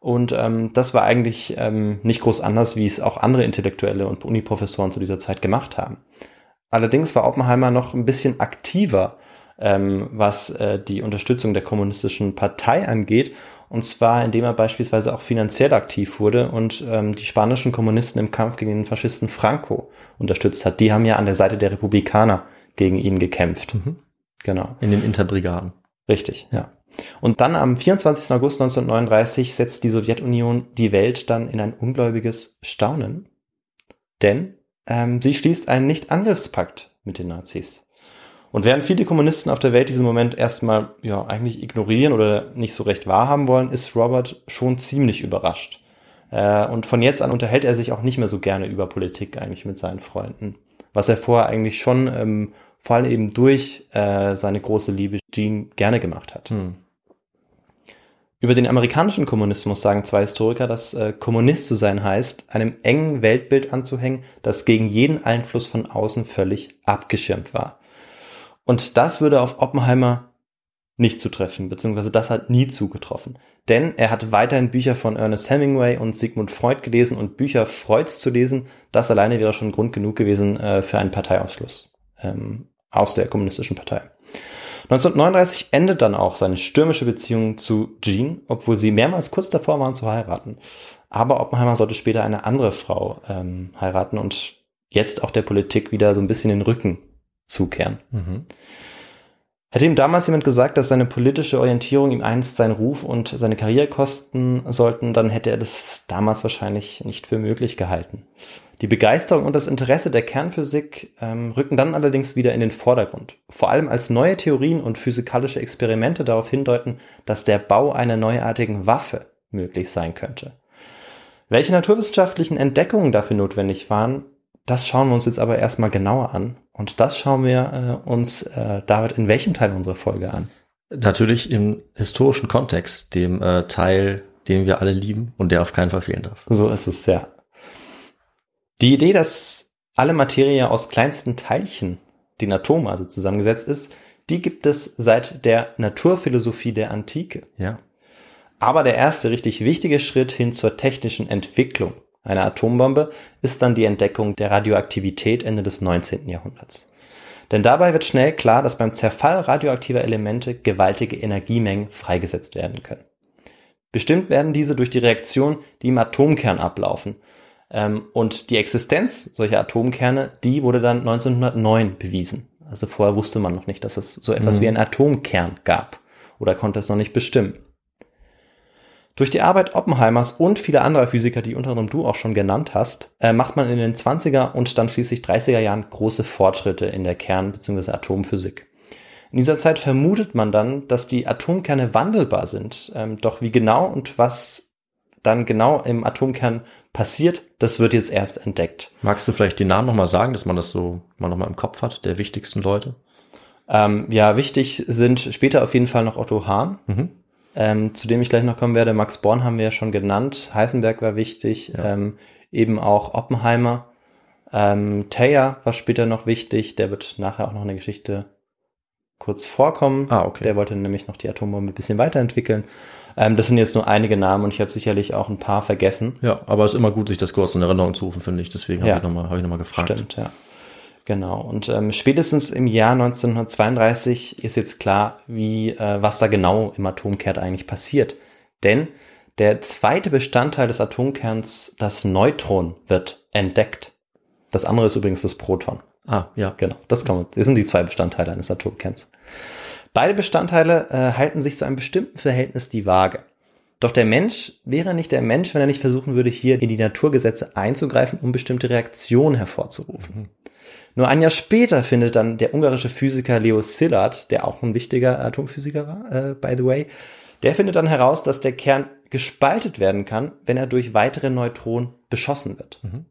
Und ähm, das war eigentlich ähm, nicht groß anders, wie es auch andere Intellektuelle und Uniprofessoren zu dieser Zeit gemacht haben. Allerdings war Oppenheimer noch ein bisschen aktiver, ähm, was äh, die Unterstützung der kommunistischen Partei angeht. Und zwar, indem er beispielsweise auch finanziell aktiv wurde und ähm, die spanischen Kommunisten im Kampf gegen den Faschisten Franco unterstützt hat. Die haben ja an der Seite der Republikaner gegen ihn gekämpft. Mhm. Genau. In den Interbrigaden. Richtig, ja. Und dann am vierundzwanzigsten August neunzehnhundertneununddreißig setzt die Sowjetunion die Welt dann in ein ungläubiges Staunen, denn ähm, sie schließt einen Nicht-Angriffspakt mit den Nazis. Und während viele Kommunisten auf der Welt diesen Moment erstmal ja eigentlich ignorieren oder nicht so recht wahrhaben wollen, ist Robert schon ziemlich überrascht. Äh, und von jetzt an unterhält er sich auch nicht mehr so gerne über Politik eigentlich mit seinen Freunden, was er vorher eigentlich schon ähm, vor allem eben durch äh, seine große Liebe Jean gerne gemacht hat. Hm. Über den amerikanischen Kommunismus sagen zwei Historiker, dass äh, Kommunist zu sein heißt, einem engen Weltbild anzuhängen, das gegen jeden Einfluss von außen völlig abgeschirmt war. Und das würde auf Oppenheimer nicht zutreffen, beziehungsweise das hat nie zugetroffen. Denn er hat weiterhin Bücher von Ernest Hemingway und Sigmund Freud gelesen, und Bücher Freuds zu lesen, das alleine wäre schon Grund genug gewesen äh, für einen Parteiausschluss ähm, aus der kommunistischen Partei. neunzehnhundertneununddreißig endet dann auch seine stürmische Beziehung zu Jean, obwohl sie mehrmals kurz davor waren zu heiraten. Aber Oppenheimer sollte später eine andere Frau ähm, heiraten und jetzt auch der Politik wieder so ein bisschen den Rücken zukehren. Mhm. Hätte ihm damals jemand gesagt, dass seine politische Orientierung ihm einst seinen Ruf und seine Karriere kosten sollten, dann hätte er das damals wahrscheinlich nicht für möglich gehalten. Die Begeisterung und das Interesse der Kernphysik ähm, rücken dann allerdings wieder in den Vordergrund. Vor allem als neue Theorien und physikalische Experimente darauf hindeuten, dass der Bau einer neuartigen Waffe möglich sein könnte. Welche naturwissenschaftlichen Entdeckungen dafür notwendig waren, das schauen wir uns jetzt aber erstmal genauer an. Und das schauen wir äh, uns, äh, David, in welchem Teil unserer Folge an? Natürlich im historischen Kontext, dem äh, Teil, den wir alle lieben und der auf keinen Fall fehlen darf. So ist es, ja. Die Idee, dass alle Materie aus kleinsten Teilchen, den Atomen also, zusammengesetzt ist, die gibt es seit der Naturphilosophie der Antike. Ja. Aber der erste richtig wichtige Schritt hin zur technischen Entwicklung einer Atombombe ist dann die Entdeckung der Radioaktivität Ende des neunzehnten Jahrhunderts. Denn dabei wird schnell klar, dass beim Zerfall radioaktiver Elemente gewaltige Energiemengen freigesetzt werden können. Bestimmt werden diese durch die Reaktion, die im Atomkern ablaufen. Und die Existenz solcher Atomkerne, die wurde dann neunzehnhundertneun bewiesen. Also vorher wusste man noch nicht, dass es so etwas mhm. wie einen Atomkern gab oder konnte es noch nicht bestimmen. Durch die Arbeit Oppenheimers und vieler anderer Physiker, die unter anderem du auch schon genannt hast, äh, macht man in den zwanziger und dann schließlich dreißiger Jahren große Fortschritte in der Kern- bzw. Atomphysik. In dieser Zeit vermutet man dann, dass die Atomkerne wandelbar sind. Ähm, doch wie genau und was dann genau im Atomkern passiert, das wird jetzt erst entdeckt. Magst du vielleicht die Namen nochmal sagen, dass man das so mal nochmal im Kopf hat, der wichtigsten Leute? Ähm, ja, wichtig sind später auf jeden Fall noch Otto Hahn, mhm. ähm, zu dem ich gleich noch kommen werde. Max Born haben wir ja schon genannt. Heisenberg war wichtig, ja. ähm, eben auch Oppenheimer. Ähm, Theia war später noch wichtig, der wird nachher auch noch eine Geschichte kurz vorkommen. Ah, okay. Der wollte nämlich noch die Atombombe ein bisschen weiterentwickeln. Ähm, das sind jetzt nur einige Namen und ich habe sicherlich auch ein paar vergessen. Ja, aber es ist immer gut, sich das kurz in Erinnerung zu rufen, finde ich. Deswegen ja. habe ich nochmal hab ich noch mal gefragt. Stimmt, ja. Genau. Und ähm, spätestens im Jahr neunzehnhundertzweiunddreißig ist jetzt klar, wie äh, was da genau im Atomkern eigentlich passiert. Denn der zweite Bestandteil des Atomkerns, das Neutron, wird entdeckt. Das andere ist übrigens das Proton. Ah, ja. Genau, das, kann man, das sind die zwei Bestandteile eines Atomkerns. Beide Bestandteile äh, halten sich zu einem bestimmten Verhältnis die Waage. Doch der Mensch wäre nicht der Mensch, wenn er nicht versuchen würde, hier in die Naturgesetze einzugreifen, um bestimmte Reaktionen hervorzurufen. Mhm. Nur ein Jahr später findet dann der ungarische Physiker Leo Szilard, der auch ein wichtiger Atomphysiker war, äh, by the way, der findet dann heraus, dass der Kern gespaltet werden kann, wenn er durch weitere Neutronen beschossen wird. Mhm.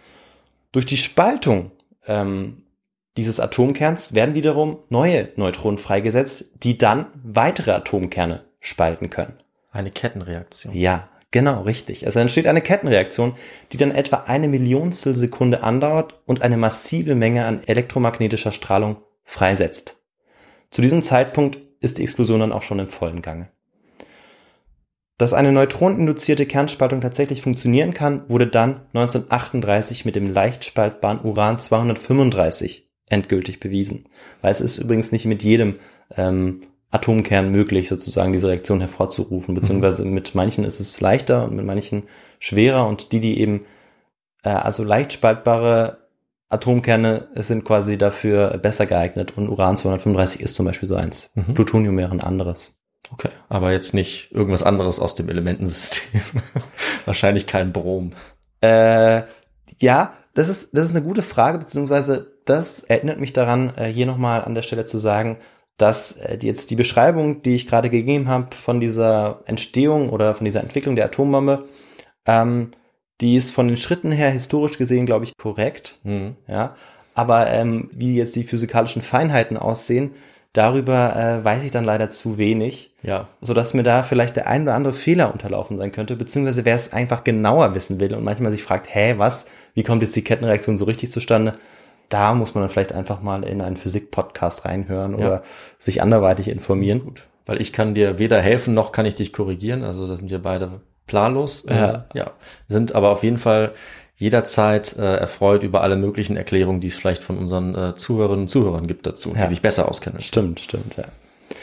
Durch die Spaltung ähm, dieses Atomkerns werden wiederum neue Neutronen freigesetzt, die dann weitere Atomkerne spalten können. Eine Kettenreaktion. Ja, genau, richtig. Also entsteht eine Kettenreaktion, die dann etwa eine Millionstel Sekunde andauert und eine massive Menge an elektromagnetischer Strahlung freisetzt. Zu diesem Zeitpunkt ist die Explosion dann auch schon im vollen Gange. Dass eine neutroneninduzierte Kernspaltung tatsächlich funktionieren kann, wurde dann neunzehnhundertachtunddreißig mit dem leicht spaltbaren Uran zweihundertfünfunddreißig endgültig bewiesen. Weil es ist übrigens nicht mit jedem ähm, Atomkern möglich, sozusagen diese Reaktion hervorzurufen, beziehungsweise mit manchen ist es leichter und mit manchen schwerer, und die, die eben äh, also leicht spaltbare Atomkerne sind quasi dafür besser geeignet, und Uran zweihundertfünfunddreißig ist zum Beispiel so eins. Mhm. Plutonium wäre ein anderes. Okay, aber jetzt nicht irgendwas anderes aus dem Elementensystem. Wahrscheinlich kein Brom. Äh, ja, das ist das ist eine gute Frage, beziehungsweise das erinnert mich daran, äh, hier nochmal an der Stelle zu sagen, dass äh, die, jetzt die Beschreibung, die ich gerade gegeben habe von dieser Entstehung oder von dieser Entwicklung der Atombombe, ähm, die ist von den Schritten her historisch gesehen, glaube ich, korrekt. Mhm. Ja, aber ähm, wie jetzt die physikalischen Feinheiten aussehen, darüber äh, weiß ich dann leider zu wenig, ja, sodass mir da vielleicht der ein oder andere Fehler unterlaufen sein könnte, beziehungsweise wer es einfach genauer wissen will und manchmal sich fragt, hä, was, wie kommt jetzt die Kettenreaktion so richtig zustande? Da muss man dann vielleicht einfach mal in einen Physik-Podcast reinhören, ja, oder sich anderweitig informieren. Gut, weil ich kann dir weder helfen, noch kann ich dich korrigieren, also da sind wir beide planlos. Ja, äh, ja, sind aber auf jeden Fall jederzeit äh, erfreut über alle möglichen Erklärungen, die es vielleicht von unseren äh, Zuhörerinnen und Zuhörern gibt dazu, ja, die sich besser auskennen. Stimmt, stimmt, ja.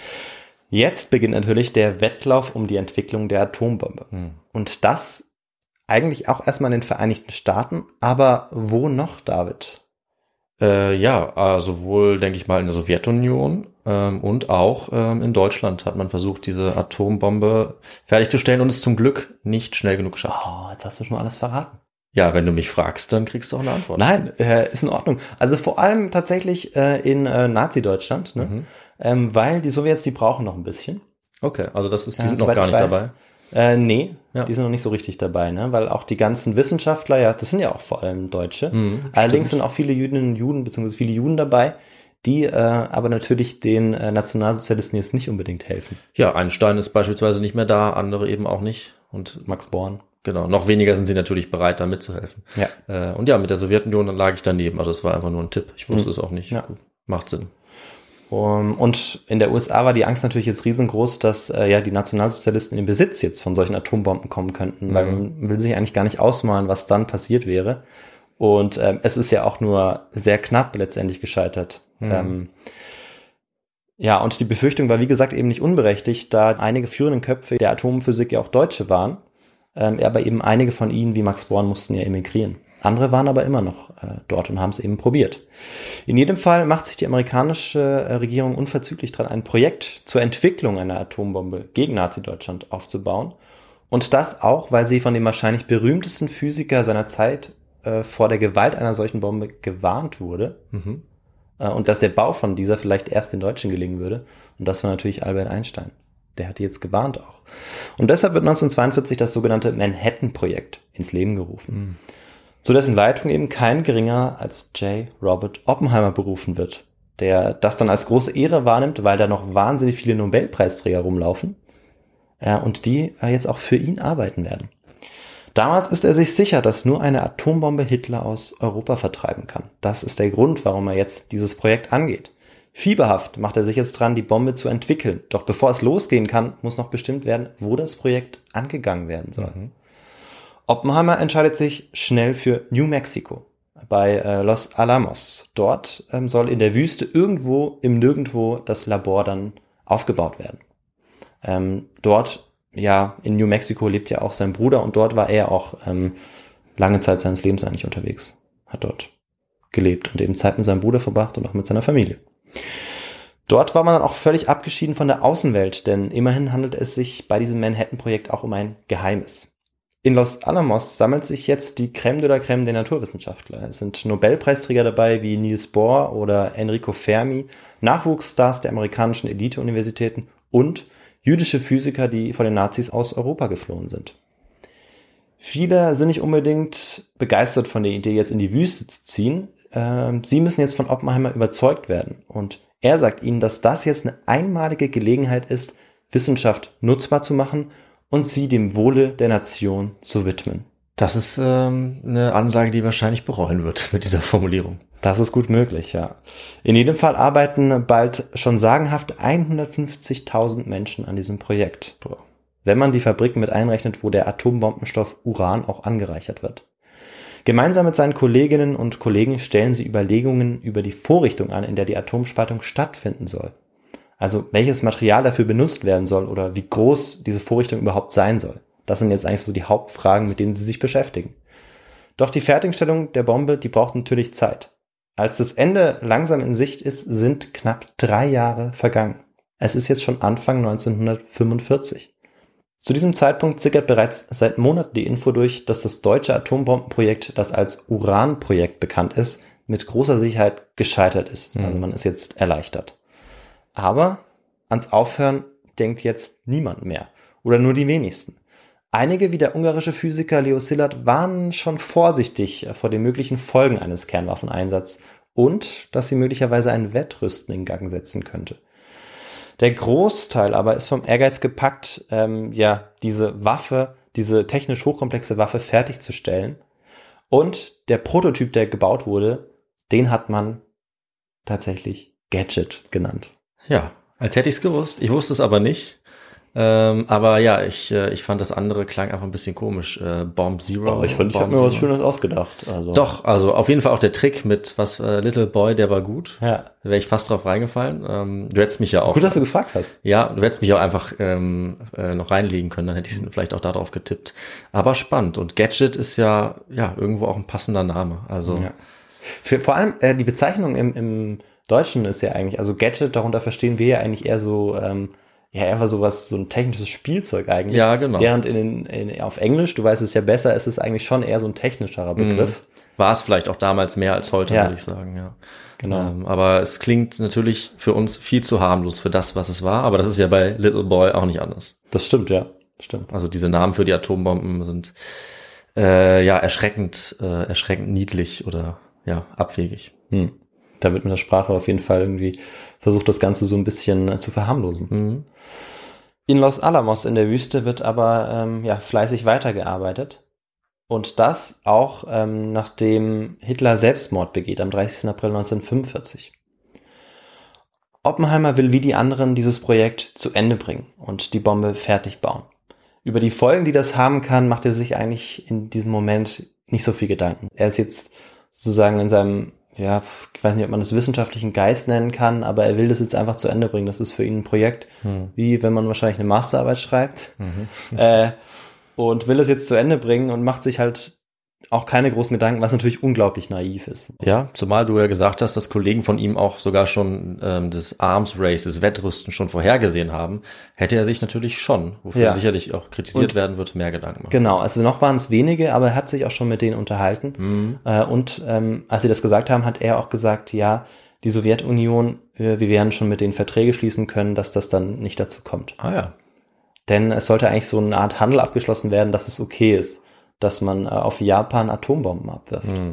Jetzt beginnt natürlich der Wettlauf um die Entwicklung der Atombombe. Hm. Und das eigentlich auch erstmal in den Vereinigten Staaten, aber wo noch, David? Äh, ja, also sowohl, denke ich mal, in der Sowjetunion ähm, und auch ähm, in Deutschland hat man versucht, diese Atombombe fertigzustellen und es zum Glück nicht schnell genug geschafft. Oh, jetzt hast du schon alles verraten. Ja, wenn du mich fragst, dann kriegst du auch eine Antwort. Nein, äh, ist in Ordnung. Also vor allem tatsächlich äh, in äh, Nazi-Deutschland, ne? Mhm. Ähm, weil die Sowjets, die brauchen noch ein bisschen. Okay, also das ist, die ja, sind noch gar nicht weiß, dabei. Äh, nee, ja, die sind noch nicht so richtig dabei, ne? Weil auch die ganzen Wissenschaftler, ja, das sind ja auch vor allem Deutsche. Mhm, Allerdings stimmt. sind auch viele Jüdinnen und Juden, beziehungsweise viele Juden dabei, die äh, aber natürlich den äh, Nationalsozialisten jetzt nicht unbedingt helfen. Ja, Einstein ist beispielsweise nicht mehr da, andere eben auch nicht. Und Max Born. Genau, noch weniger sind sie natürlich bereit, da mitzuhelfen. Ja. Äh, und ja, mit der Sowjetunion dann lag ich daneben. Also es war einfach nur ein Tipp. Ich wusste mhm. es auch nicht. Ja. Gut, macht Sinn. Um, und in der U S A war die Angst natürlich jetzt riesengroß, dass äh, ja die Nationalsozialisten in den Besitz jetzt von solchen Atombomben kommen könnten, mhm. weil man will sich eigentlich gar nicht ausmalen, was dann passiert wäre. Und ähm, es ist ja auch nur sehr knapp letztendlich gescheitert. Mhm. Ähm, ja, und die Befürchtung war, wie gesagt, eben nicht unberechtigt, da einige führenden Köpfe der Atomphysik ja auch Deutsche waren. Ähm, aber eben einige von ihnen, wie Max Born, mussten ja emigrieren. Andere waren aber immer noch äh, dort und haben es eben probiert. In jedem Fall macht sich die amerikanische äh, Regierung unverzüglich dran, ein Projekt zur Entwicklung einer Atombombe gegen Nazi-Deutschland aufzubauen. Und das auch, weil sie von dem wahrscheinlich berühmtesten Physiker seiner Zeit äh, vor der Gewalt einer solchen Bombe gewarnt wurde. Mhm. Äh, und dass der Bau von dieser vielleicht erst den Deutschen gelingen würde. Und das war natürlich Albert Einstein. Der hatte jetzt gewarnt auch. Und deshalb wird neunzehnhundertzweiundvierzig das sogenannte Manhattan-Projekt ins Leben gerufen. Mhm. Zu dessen Leitung eben kein geringer als J. Robert Oppenheimer berufen wird, der das dann als große Ehre wahrnimmt, weil da noch wahnsinnig viele Nobelpreisträger rumlaufen äh, und die äh, jetzt auch für ihn arbeiten werden. Damals ist er sich sicher, dass nur eine Atombombe Hitler aus Europa vertreiben kann. Das ist der Grund, warum er jetzt dieses Projekt angeht. Fieberhaft macht er sich jetzt dran, die Bombe zu entwickeln. Doch bevor es losgehen kann, muss noch bestimmt werden, wo das Projekt angegangen werden soll. Mhm. Oppenheimer entscheidet sich schnell für New Mexico bei äh, Los Alamos. Dort ähm, soll in der Wüste irgendwo im Nirgendwo das Labor dann aufgebaut werden. Ähm, dort, ja, in New Mexico lebt ja auch sein Bruder und dort war er auch ähm, lange Zeit seines Lebens eigentlich unterwegs. Hat dort gelebt und eben Zeit mit seinem Bruder verbracht und auch mit seiner Familie. Dort war man dann auch völlig abgeschieden von der Außenwelt, denn immerhin handelt es sich bei diesem Manhattan-Projekt auch um ein Geheimes. In Los Alamos sammelt sich jetzt die Crème de la Crème der Naturwissenschaftler. Es sind Nobelpreisträger dabei wie Niels Bohr oder Enrico Fermi, Nachwuchsstars der amerikanischen Elite-Universitäten und jüdische Physiker, die vor den Nazis aus Europa geflohen sind. Viele sind nicht unbedingt begeistert von der Idee, jetzt in die Wüste zu ziehen. Sie müssen jetzt von Oppenheimer überzeugt werden. Und er sagt ihnen, dass das jetzt eine einmalige Gelegenheit ist, Wissenschaft nutzbar zu machen und sie dem Wohle der Nation zu widmen. Das ist ähm, eine Ansage, die wahrscheinlich bereuen wird mit dieser Formulierung. Das ist gut möglich, ja. In jedem Fall arbeiten bald schon sagenhaft hundertfünfzigtausend Menschen an diesem Projekt. Boah. wenn man die Fabriken mit einrechnet, wo der Atombombenstoff Uran auch angereichert wird. Gemeinsam mit seinen Kolleginnen und Kollegen stellen sie Überlegungen über die Vorrichtung an, in der die Atomspaltung stattfinden soll. Also welches Material dafür benutzt werden soll oder wie groß diese Vorrichtung überhaupt sein soll. Das sind jetzt eigentlich so die Hauptfragen, mit denen sie sich beschäftigen. Doch die Fertigstellung der Bombe, die braucht natürlich Zeit. Als das Ende langsam in Sicht ist, sind knapp drei Jahre vergangen. Es ist jetzt schon Anfang neunzehnhundertfünfundvierzig. Zu diesem Zeitpunkt sickert bereits seit Monaten die Info durch, dass das deutsche Atombombenprojekt, das als Uran-Projekt bekannt ist, mit großer Sicherheit gescheitert ist. Mhm. Also man ist jetzt erleichtert. Aber ans Aufhören denkt jetzt niemand mehr. Oder nur die wenigsten. Einige, wie der ungarische Physiker Leo Szilard, waren schon vorsichtig vor den möglichen Folgen eines Kernwaffeneinsatzes und dass sie möglicherweise ein Wettrüsten in Gang setzen könnte. Der Großteil aber ist vom Ehrgeiz gepackt, ähm, ja, diese Waffe, diese technisch hochkomplexe Waffe fertigzustellen. Und der Prototyp, der gebaut wurde, den hat man tatsächlich Gadget genannt. Ja, als hätte ich es gewusst. Ich wusste es aber nicht. Ähm, aber ja, ich äh, ich fand das andere klang einfach ein bisschen komisch. Äh, Bomb Zero. Oh, ich fand, ich habe mir was Schönes ausgedacht. Also. Doch, also auf jeden Fall auch der Trick mit was äh, Little Boy, der war gut. Ja. Da wäre ich fast drauf reingefallen. Ähm, du hättest mich ja auch. Gut, dass du gefragt hast. Ja, du hättest mich auch einfach ähm, äh, noch reinlegen können, dann hätte ich vielleicht auch darauf getippt. Aber spannend. Und Gadget ist ja ja irgendwo auch ein passender Name. Also ja. Für, vor allem äh, die Bezeichnung im, im Deutschen ist ja eigentlich, also Gadget, darunter verstehen wir ja eigentlich eher so ähm, ja, einfach sowas, so ein technisches Spielzeug eigentlich. Ja, genau. Während in, in, auf Englisch, du weißt es ja besser, ist es eigentlich schon eher so ein technischerer Begriff. War es vielleicht auch damals mehr als heute, ja. würde ich sagen, ja. Genau. Ähm, aber es klingt natürlich für uns viel zu harmlos für das, was es war. Aber das ist ja bei Little Boy auch nicht anders. Das stimmt, ja. Stimmt. Also diese Namen für die Atombomben sind äh, ja erschreckend, äh, erschreckend niedlich oder ja abwegig. Hm. Da wird mit der Sprache auf jeden Fall irgendwie versucht, das Ganze so ein bisschen äh, zu verharmlosen. Mhm. In Los Alamos in der Wüste wird aber ähm, ja fleißig weitergearbeitet. Und das auch ähm, nachdem Hitler Selbstmord begeht am dreißigsten April neunzehnhundertfünfundvierzig. Oppenheimer will wie die anderen dieses Projekt zu Ende bringen und die Bombe fertig bauen. Über die Folgen, die das haben kann, macht er sich eigentlich in diesem Moment nicht so viel Gedanken. Er ist jetzt sozusagen in seinem, ja, ich weiß nicht, ob man das wissenschaftlichen Geist nennen kann, aber er will das jetzt einfach zu Ende bringen. Das ist für ihn ein Projekt, hm. wie wenn man wahrscheinlich eine Masterarbeit schreibt. Mhm. Äh, und will es jetzt zu Ende bringen und macht sich halt auch keine großen Gedanken, was natürlich unglaublich naiv ist. Ja, zumal du ja gesagt hast, dass Kollegen von ihm auch sogar schon ähm, das Arms Race, das Wettrüsten schon vorhergesehen haben, hätte er sich natürlich schon, wofür ja. er sicherlich auch kritisiert und, werden wird, mehr Gedanken machen. Genau, also noch waren es wenige, aber er hat sich auch schon mit denen unterhalten. Mhm. Äh, und ähm, als sie das gesagt haben, hat er auch gesagt, ja, die Sowjetunion, wir, wir werden schon mit denen Verträge schließen können, dass das dann nicht dazu kommt. Ah ja. Denn es sollte eigentlich so eine Art Handel abgeschlossen werden, dass es okay ist, dass man äh, auf Japan Atombomben abwirft. Mhm.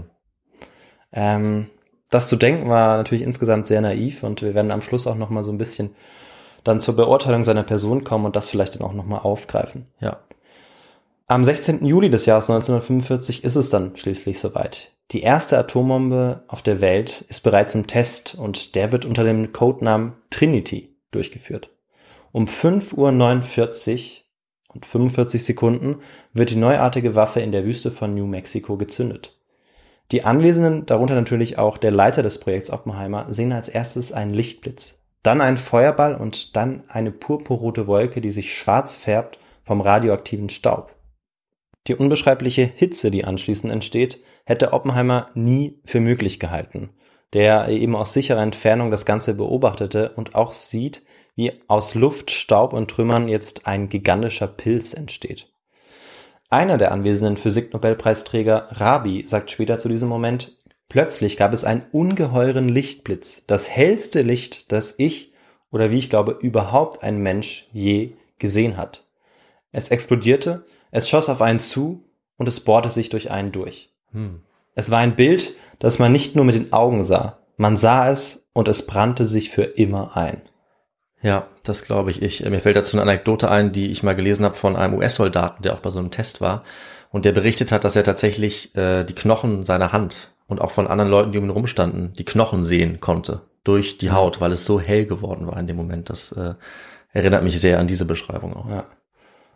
Ähm, das zu denken war natürlich insgesamt sehr naiv und wir werden am Schluss auch nochmal so ein bisschen dann zur Beurteilung seiner Person kommen und das vielleicht dann auch nochmal aufgreifen. Ja. Am sechzehnten Juli des Jahres neunzehnhundertfünfundvierzig ist es dann schließlich soweit. Die erste Atombombe auf der Welt ist bereits im Test und der wird unter dem Codenamen Trinity durchgeführt. Um fünf Uhr neunundvierzig und fünfundvierzig Sekunden wird die neuartige Waffe in der Wüste von New Mexico gezündet. Die Anwesenden, darunter natürlich auch der Leiter des Projekts Oppenheimer, sehen als erstes einen Lichtblitz, dann einen Feuerball und dann eine purpurrote Wolke, die sich schwarz färbt vom radioaktiven Staub. Die unbeschreibliche Hitze, die anschließend entsteht, hätte Oppenheimer nie für möglich gehalten, der eben aus sicherer Entfernung das Ganze beobachtete und auch sieht, wie aus Luft, Staub und Trümmern jetzt ein gigantischer Pilz entsteht. Einer der anwesenden Physik-Nobelpreisträger, Rabi, sagt später zu diesem Moment, plötzlich gab es einen ungeheuren Lichtblitz, das hellste Licht, das ich oder wie ich glaube überhaupt ein Mensch je gesehen hat. Es explodierte, es schoss auf einen zu und es bohrte sich durch einen durch. Hm. Es war ein Bild, das man nicht nur mit den Augen sah, man sah es und es brannte sich für immer ein. Ja, das glaube ich. ich. Mir fällt dazu eine Anekdote ein, die ich mal gelesen habe von einem U S-Soldaten, der auch bei so einem Test war und der berichtet hat, dass er tatsächlich äh, die Knochen seiner Hand und auch von anderen Leuten, die um ihn rumstanden, die Knochen sehen konnte durch die Haut, weil es so hell geworden war in dem Moment. Das äh, erinnert mich sehr an diese Beschreibung auch. Ja.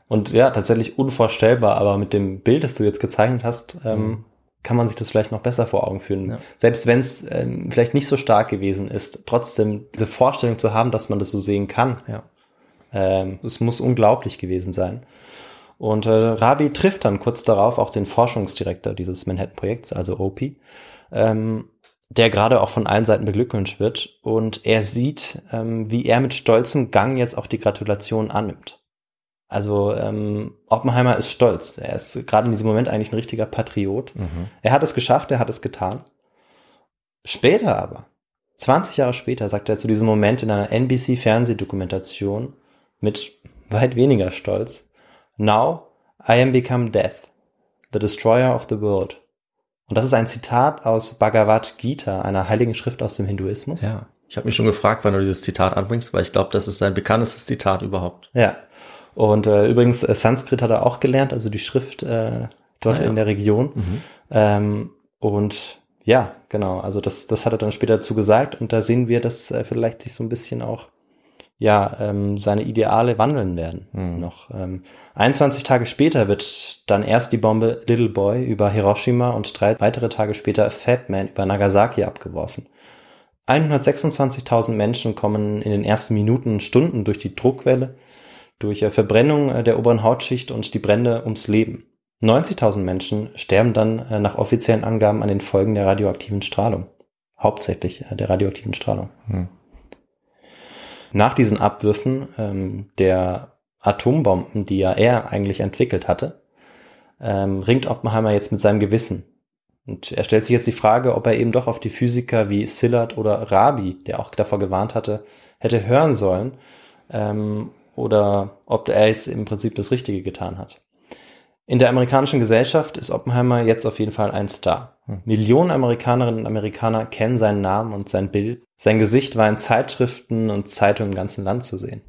Und ja, tatsächlich unvorstellbar, aber mit dem Bild, das du jetzt gezeichnet hast, ähm, mhm. kann man sich das vielleicht noch besser vor Augen führen. Ja. Selbst wenn es ähm, vielleicht nicht so stark gewesen ist, trotzdem diese Vorstellung zu haben, dass man das so sehen kann. Ja. Ähm, es muss unglaublich gewesen sein. Und äh, Rabi trifft dann kurz darauf auch den Forschungsdirektor dieses Manhattan-Projekts, also Opie, ähm, der gerade auch von allen Seiten beglückwünscht wird. Und er sieht, ähm, wie er mit stolzem Gang jetzt auch die Gratulation annimmt. Also ähm, Oppenheimer ist stolz. Er ist gerade in diesem Moment eigentlich ein richtiger Patriot. Mhm. Er hat es geschafft, er hat es getan. Später aber, zwanzig Jahre später, sagt er zu diesem Moment in einer N B C-Fernsehdokumentation mit weit weniger Stolz: Now I am become death, the destroyer of the world. Und das ist ein Zitat aus Bhagavad Gita, einer heiligen Schrift aus dem Hinduismus. Ja, ich habe mich schon gefragt, wann du dieses Zitat anbringst, weil ich glaube, das ist sein bekanntestes Zitat überhaupt. Ja, und äh, übrigens äh, Sanskrit hat er auch gelernt, also die Schrift äh, dort ah, ja. in der Region. Mhm. Ähm, und ja, genau, also das, das hat er dann später dazu gesagt. Und da sehen wir, dass äh, vielleicht sich so ein bisschen auch ja ähm, seine Ideale wandeln werden. Mhm. Noch ähm, einundzwanzig Tage später wird dann erst die Bombe Little Boy über Hiroshima und drei weitere Tage später Fat Man über Nagasaki abgeworfen. hundertsechsundzwanzigtausend Menschen kommen in den ersten Minuten und Stunden durch die Druckwelle, durch äh, Verbrennung äh, der oberen Hautschicht und die Brände ums Leben. neunzigtausend Menschen sterben dann äh, nach offiziellen Angaben an den Folgen der radioaktiven Strahlung. Hauptsächlich äh, der radioaktiven Strahlung. Mhm. Nach diesen Abwürfen ähm, der Atombomben, die ja er eigentlich entwickelt hatte, ähm, ringt Oppenheimer jetzt mit seinem Gewissen. Und er stellt sich jetzt die Frage, ob er eben doch auf die Physiker wie Szilard oder Rabi, der auch davor gewarnt hatte, hätte hören sollen, ähm, oder ob er jetzt im Prinzip das Richtige getan hat. In der amerikanischen Gesellschaft ist Oppenheimer jetzt auf jeden Fall ein Star. Hm. Millionen Amerikanerinnen und Amerikaner kennen seinen Namen und sein Bild. Sein Gesicht war in Zeitschriften und Zeitungen im ganzen Land zu sehen.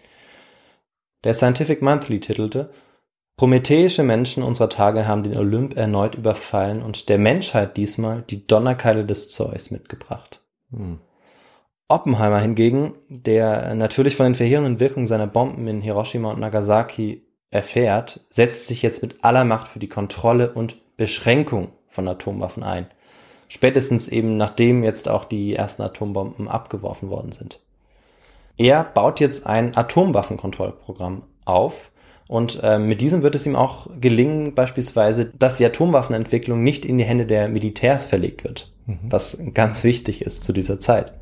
Der Scientific Monthly titelte: Prometheische Menschen unserer Tage haben den Olymp erneut überfallen und der Menschheit diesmal die Donnerkeile des Zeus mitgebracht. Hm. Oppenheimer hingegen, der natürlich von den verheerenden Wirkungen seiner Bomben in Hiroshima und Nagasaki erfährt, setzt sich jetzt mit aller Macht für die Kontrolle und Beschränkung von Atomwaffen ein. Spätestens eben nachdem jetzt auch die ersten Atombomben abgeworfen worden sind. Er baut jetzt ein Atomwaffenkontrollprogramm auf und äh, mit diesem wird es ihm auch gelingen, beispielsweise, dass die Atomwaffenentwicklung nicht in die Hände der Militärs verlegt wird, mhm. was ganz wichtig ist zu dieser Zeit.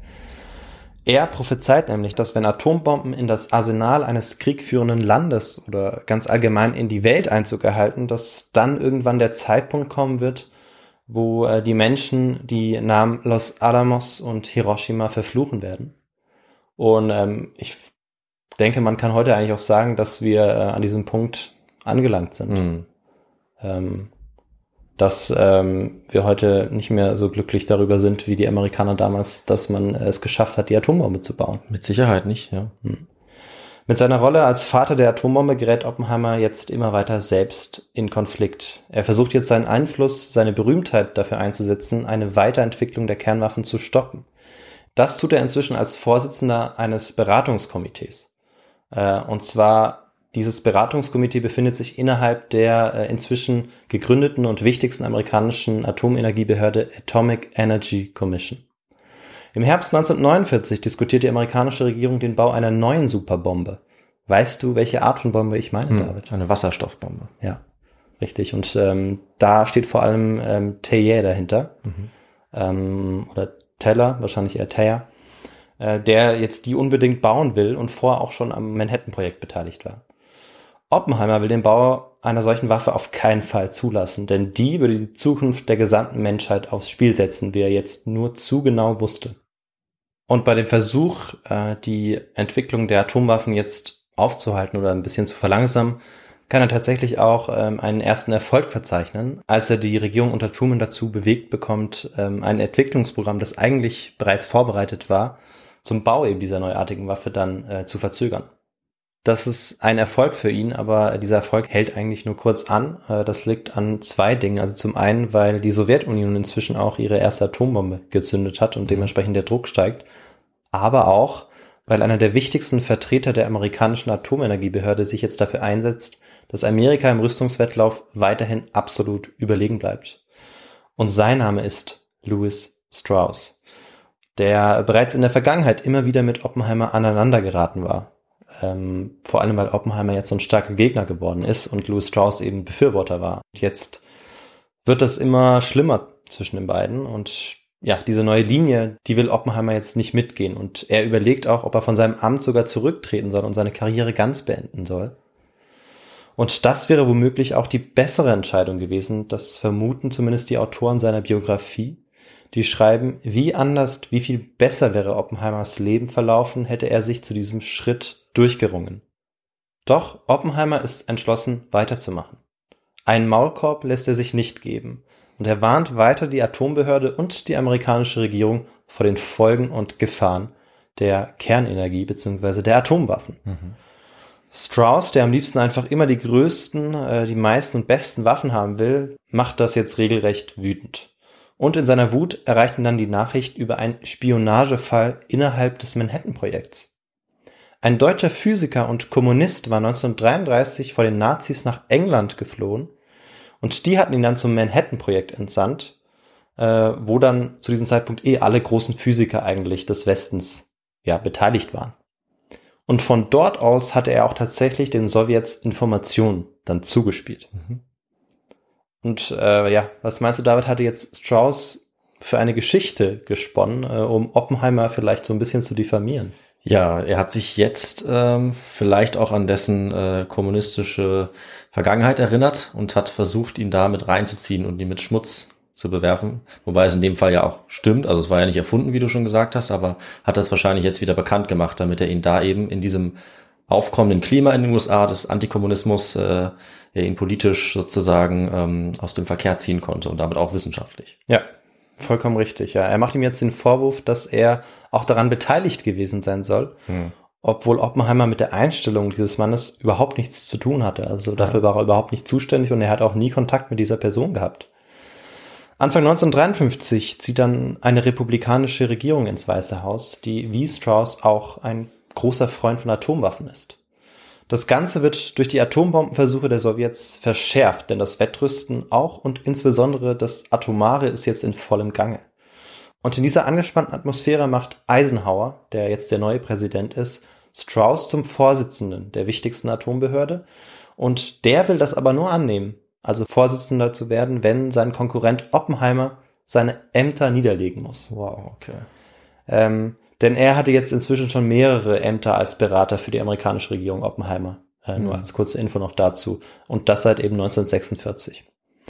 Er prophezeit nämlich, dass wenn Atombomben in das Arsenal eines kriegführenden Landes oder ganz allgemein in die Welt Einzug erhalten, dass dann irgendwann der Zeitpunkt kommen wird, wo äh, die Menschen die Namen Los Alamos und Hiroshima verfluchen werden. Und ähm, ich denke, man kann heute eigentlich auch sagen, dass wir äh, an diesem Punkt angelangt sind. Mhm. Ähm, dass ähm, wir heute nicht mehr so glücklich darüber sind, wie die Amerikaner damals, dass man es geschafft hat, die Atombombe zu bauen. Mit Sicherheit nicht, ja. Hm. Mit seiner Rolle als Vater der Atombombe gerät Oppenheimer jetzt immer weiter selbst in Konflikt. Er versucht jetzt seinen Einfluss, seine Berühmtheit dafür einzusetzen, eine Weiterentwicklung der Kernwaffen zu stoppen. Das tut er inzwischen als Vorsitzender eines Beratungskomitees. Äh, und zwar Dieses Beratungskomitee befindet sich innerhalb der äh, inzwischen gegründeten und wichtigsten amerikanischen Atomenergiebehörde Atomic Energy Commission. Im Herbst neunzehnhundertneunundvierzig diskutiert die amerikanische Regierung den Bau einer neuen Superbombe. Weißt du, welche Art von Bombe ich meine, hm, David? Eine Wasserstoffbombe. Ja, richtig. Und ähm, da steht vor allem ähm, Teillier dahinter. Mhm. Ähm, oder Teller, wahrscheinlich eher Teillier, äh, der jetzt die unbedingt bauen will und vorher auch schon am Manhattan-Projekt beteiligt war. Oppenheimer will den Bau einer solchen Waffe auf keinen Fall zulassen, denn die würde die Zukunft der gesamten Menschheit aufs Spiel setzen, wie er jetzt nur zu genau wusste. Und bei dem Versuch, die Entwicklung der Atomwaffen jetzt aufzuhalten oder ein bisschen zu verlangsamen, kann er tatsächlich auch einen ersten Erfolg verzeichnen, als er die Regierung unter Truman dazu bewegt bekommt, ein Entwicklungsprogramm, das eigentlich bereits vorbereitet war, zum Bau eben dieser neuartigen Waffe dann zu verzögern. Das ist ein Erfolg für ihn, aber dieser Erfolg hält eigentlich nur kurz an. Das liegt an zwei Dingen. Also zum einen, weil die Sowjetunion inzwischen auch ihre erste Atombombe gezündet hat und dementsprechend der Druck steigt. Aber auch, weil einer der wichtigsten Vertreter der amerikanischen Atomenergiebehörde sich jetzt dafür einsetzt, dass Amerika im Rüstungswettlauf weiterhin absolut überlegen bleibt. Und sein Name ist Lewis Strauss, der bereits in der Vergangenheit immer wieder mit Oppenheimer aneinander geraten war. Ähm, vor allem, weil Oppenheimer jetzt so ein starker Gegner geworden ist und Lewis Strauss eben Befürworter war. Und jetzt wird das immer schlimmer zwischen den beiden und ja, diese neue Linie, die will Oppenheimer jetzt nicht mitgehen und er überlegt auch, ob er von seinem Amt sogar zurücktreten soll und seine Karriere ganz beenden soll. Und das wäre womöglich auch die bessere Entscheidung gewesen, das vermuten zumindest die Autoren seiner Biografie, die schreiben, wie anders, wie viel besser wäre Oppenheimers Leben verlaufen, hätte er sich zu diesem Schritt durchgerungen. Doch Oppenheimer ist entschlossen, weiterzumachen. Einen Maulkorb lässt er sich nicht geben. Und er warnt weiter die Atombehörde und die amerikanische Regierung vor den Folgen und Gefahren der Kernenergie bzw. der Atomwaffen. Mhm. Strauss, der am liebsten einfach immer die größten, äh, die meisten und besten Waffen haben will, macht das jetzt regelrecht wütend. Und in seiner Wut erreicht ihn dann die Nachricht über einen Spionagefall innerhalb des Manhattan-Projekts. Ein deutscher Physiker und Kommunist war neunzehnhundertdreiunddreißig vor den Nazis nach England geflohen. Und die hatten ihn dann zum Manhattan-Projekt entsandt, äh, wo dann zu diesem Zeitpunkt eh alle großen Physiker eigentlich des Westens ja beteiligt waren. Und von dort aus hatte er auch tatsächlich den Sowjets Informationen dann zugespielt. Mhm. Und äh, ja, was meinst du, David, hatte jetzt Strauss für eine Geschichte gesponnen, äh, um Oppenheimer vielleicht so ein bisschen zu diffamieren? Ja, er hat sich jetzt ähm, vielleicht auch an dessen äh, kommunistische Vergangenheit erinnert und hat versucht, ihn da mit reinzuziehen und ihn mit Schmutz zu bewerfen. Wobei es in dem Fall ja auch stimmt, also es war ja nicht erfunden, wie du schon gesagt hast, aber hat das wahrscheinlich jetzt wieder bekannt gemacht, damit er ihn da eben in diesem aufkommenden Klima in den U S A des Antikommunismus äh, er ihn politisch sozusagen ähm, aus dem Verkehr ziehen konnte und damit auch wissenschaftlich. Ja. Vollkommen richtig, ja. Er macht ihm jetzt den Vorwurf, dass er auch daran beteiligt gewesen sein soll, hm. obwohl Oppenheimer mit der Einstellung dieses Mannes überhaupt nichts zu tun hatte. Also dafür ja. war er überhaupt nicht zuständig und er hat auch nie Kontakt mit dieser Person gehabt. Anfang neunzehnhundertdreiundfünfzig zieht dann eine republikanische Regierung ins Weiße Haus, die wie Strauss auch ein großer Freund von Atomwaffen ist. Das Ganze wird durch die Atombombenversuche der Sowjets verschärft, denn das Wettrüsten auch und insbesondere das Atomare ist jetzt in vollem Gange. Und in dieser angespannten Atmosphäre macht Eisenhower, der jetzt der neue Präsident ist, Strauss zum Vorsitzenden der wichtigsten Atombehörde und der will das aber nur annehmen, also Vorsitzender zu werden, wenn sein Konkurrent Oppenheimer seine Ämter niederlegen muss. Wow, okay. Ähm, Denn er hatte jetzt inzwischen schon mehrere Ämter als Berater für die amerikanische Regierung Oppenheimer. Äh, mhm. Nur als kurze Info noch dazu. Und das seit eben neunzehnhundertsechsundvierzig.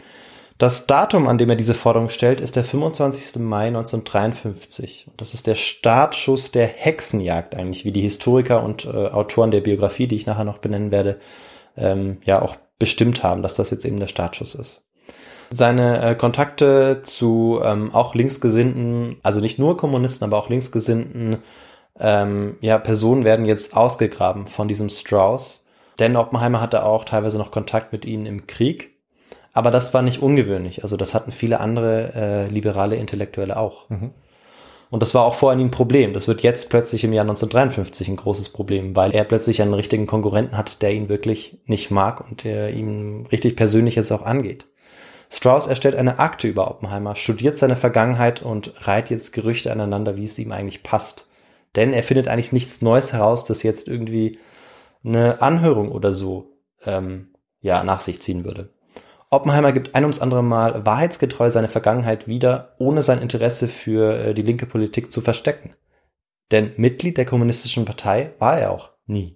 Das Datum, an dem er diese Forderung stellt, ist der fünfundzwanzigster Mai neunzehnhundertdreiundfünfzig. Und das ist der Startschuss der Hexenjagd eigentlich, wie die Historiker und äh, Autoren der Biografie, die ich nachher noch benennen werde, ähm, ja auch bestimmt haben, dass das jetzt eben der Startschuss ist. Seine äh, Kontakte zu ähm, auch linksgesinnten, also nicht nur Kommunisten, aber auch linksgesinnten ähm, ja, Personen werden jetzt ausgegraben von diesem Strauss. Denn Oppenheimer hatte auch teilweise noch Kontakt mit ihnen im Krieg. Aber das war nicht ungewöhnlich. Also das hatten viele andere äh, liberale Intellektuelle auch. Mhm. Und das war auch vorher nie ein Problem. Das wird jetzt plötzlich im Jahr neunzehnhundertdreiundfünfzig ein großes Problem, weil er plötzlich einen richtigen Konkurrenten hat, der ihn wirklich nicht mag und der ihm richtig persönlich jetzt auch angeht. Strauss erstellt eine Akte über Oppenheimer, studiert seine Vergangenheit und reiht jetzt Gerüchte aneinander, wie es ihm eigentlich passt. Denn er findet eigentlich nichts Neues heraus, das jetzt irgendwie eine Anhörung oder so ähm, ja nach sich ziehen würde. Oppenheimer gibt ein ums andere Mal wahrheitsgetreu seine Vergangenheit wieder, ohne sein Interesse für äh, die linke Politik zu verstecken. Denn Mitglied der Kommunistischen Partei war er auch nie.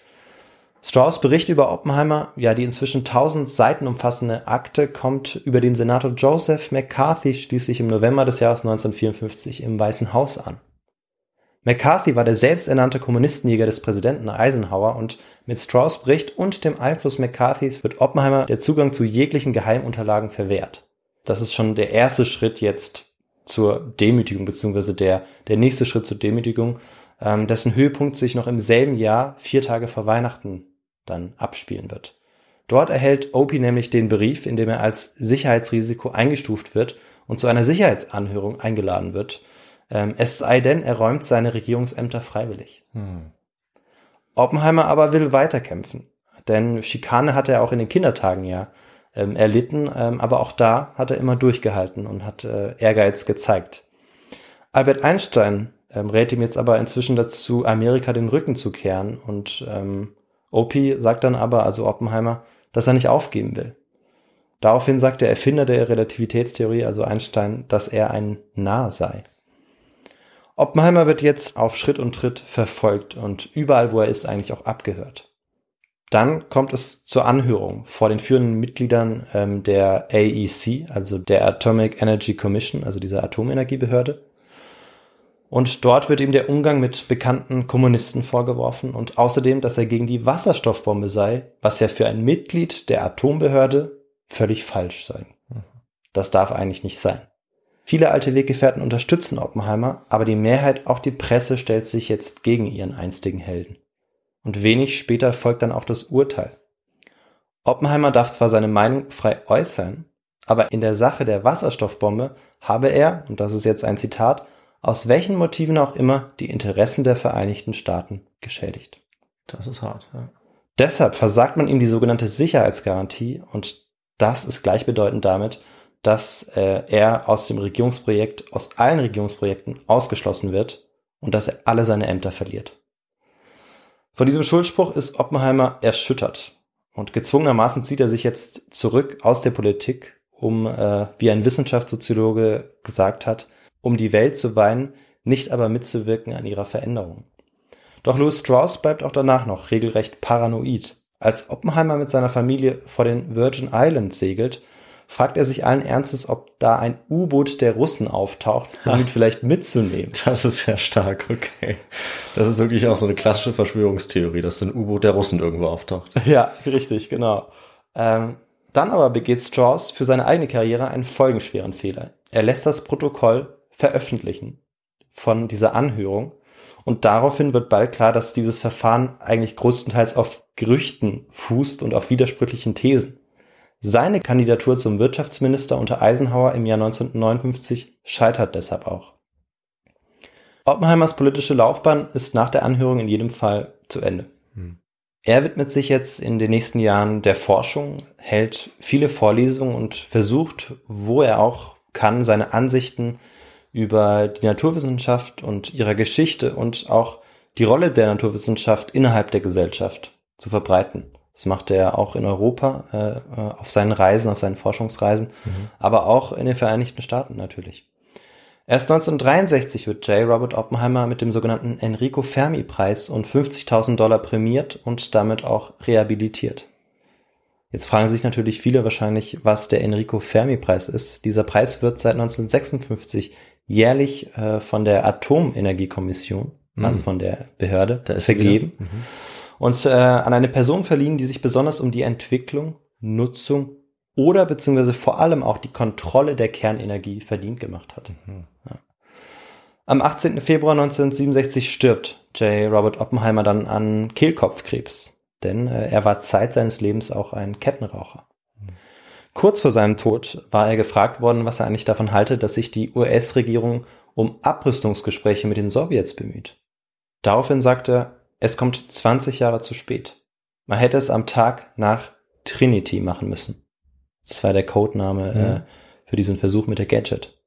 Strauss' Bericht über Oppenheimer, ja die inzwischen tausend Seiten umfassende Akte, kommt über den Senator Joseph McCarthy schließlich im November des Jahres neunzehnhundertvierundfünfzig im Weißen Haus an. McCarthy war der selbsternannte Kommunistenjäger des Präsidenten Eisenhower und mit Strauss' Bericht und dem Einfluss McCarthys wird Oppenheimer der Zugang zu jeglichen Geheimunterlagen verwehrt. Das ist schon der erste Schritt jetzt zur Demütigung, beziehungsweise der, der nächste Schritt zur Demütigung, ähm, dessen Höhepunkt sich noch im selben Jahr, vier Tage vor Weihnachten, dann abspielen wird. Dort erhält Opie nämlich den Brief, in dem er als Sicherheitsrisiko eingestuft wird und zu einer Sicherheitsanhörung eingeladen wird, ähm, es sei denn, er räumt seine Regierungsämter freiwillig. Hm. Oppenheimer aber will weiterkämpfen. denn Schikane hat er auch in den Kindertagen ja ähm, erlitten, ähm, aber auch da hat er immer durchgehalten und hat äh, Ehrgeiz gezeigt. Albert Einstein ähm, rät ihm jetzt aber inzwischen dazu, Amerika den Rücken zu kehren und ähm, O P sagt dann aber, also Oppenheimer, dass er nicht aufgeben will. Daraufhin sagt der Erfinder der Relativitätstheorie, also Einstein, dass er ein Narr sei. Oppenheimer wird jetzt auf Schritt und Tritt verfolgt und überall, wo er ist, eigentlich auch abgehört. Dann kommt es zur Anhörung vor den führenden Mitgliedern ähm, der A E C, also der Atomic Energy Commission, also dieser Atomenergiebehörde. Und dort wird ihm der Umgang mit bekannten Kommunisten vorgeworfen und außerdem, dass er gegen die Wasserstoffbombe sei, was ja für ein Mitglied der Atombehörde völlig falsch sei. Das darf eigentlich nicht sein. Viele alte Weggefährten unterstützen Oppenheimer, aber die Mehrheit, auch die Presse, stellt sich jetzt gegen ihren einstigen Helden. Und wenig später folgt dann auch das Urteil. Oppenheimer darf zwar seine Meinung frei äußern, aber in der Sache der Wasserstoffbombe habe er, und das ist jetzt ein Zitat, aus welchen Motiven auch immer die Interessen der Vereinigten Staaten geschädigt. Das ist hart, ja. Deshalb versagt man ihm die sogenannte Sicherheitsgarantie und das ist gleichbedeutend damit, dass äh, er aus dem Regierungsprojekt, aus allen Regierungsprojekten ausgeschlossen wird und dass er alle seine Ämter verliert. Von diesem Schuldspruch ist Oppenheimer erschüttert und gezwungenermaßen zieht er sich jetzt zurück aus der Politik, um, äh, wie ein Wissenschaftssoziologe gesagt hat, um die Welt zu weinen, nicht aber mitzuwirken an ihrer Veränderung. Doch Lewis Strauss bleibt auch danach noch regelrecht paranoid. Als Oppenheimer mit seiner Familie vor den Virgin Islands segelt, fragt er sich allen Ernstes, ob da ein U-Boot der Russen auftaucht, um ihn vielleicht mitzunehmen. Das ist sehr stark, okay. Das ist wirklich auch so eine klassische Verschwörungstheorie, dass ein U-Boot der Russen irgendwo auftaucht. Ja, richtig, genau. Ähm, dann aber begeht Strauss für seine eigene Karriere einen folgenschweren Fehler. Er lässt das Protokoll veröffentlichen von dieser Anhörung und daraufhin wird bald klar, dass dieses Verfahren eigentlich größtenteils auf Gerüchten fußt und auf widersprüchlichen Thesen. Seine Kandidatur zum Wirtschaftsminister unter Eisenhower im Jahr neunzehnhundertneunundfünfzig scheitert deshalb auch. Oppenheimers politische Laufbahn ist nach der Anhörung in jedem Fall zu Ende. Hm. Er widmet sich jetzt in den nächsten Jahren der Forschung, hält viele Vorlesungen und versucht, wo er auch kann, seine Ansichten über die Naturwissenschaft und ihrer Geschichte und auch die Rolle der Naturwissenschaft innerhalb der Gesellschaft zu verbreiten. Das macht er auch in Europa äh, auf seinen Reisen, auf seinen Forschungsreisen, mhm. aber auch in den Vereinigten Staaten natürlich. Erst neunzehnhundertdreiundsechzig wird J. Robert Oppenheimer mit dem sogenannten Enrico-Fermi-Preis und fünfzigtausend Dollar prämiert und damit auch rehabilitiert. Jetzt fragen sich natürlich viele wahrscheinlich, was der Enrico-Fermi-Preis ist. Dieser Preis wird seit neunzehnhundertsechsundfünfzig jährlich äh, von der Atomenergiekommission, mhm. also von der Behörde, da ist vergeben mhm. und äh, an eine Person verliehen, die sich besonders um die Entwicklung, Nutzung oder beziehungsweise vor allem auch die Kontrolle der Kernenergie verdient gemacht hat. Mhm. Ja. Am achtzehnten Februar neunzehnhundertsiebenundsechzig stirbt J. Robert Oppenheimer dann an Kehlkopfkrebs, denn äh, er war Zeit seines Lebens auch ein Kettenraucher. Mhm. Kurz vor seinem Tod war er gefragt worden, was er eigentlich davon halte, dass sich die U S-Regierung um Abrüstungsgespräche mit den Sowjets bemüht. Daraufhin sagte er, es kommt zwanzig Jahre zu spät. Man hätte es am Tag nach Trinity machen müssen. Das war der Codename mhm. äh, für diesen Versuch mit der Gadget.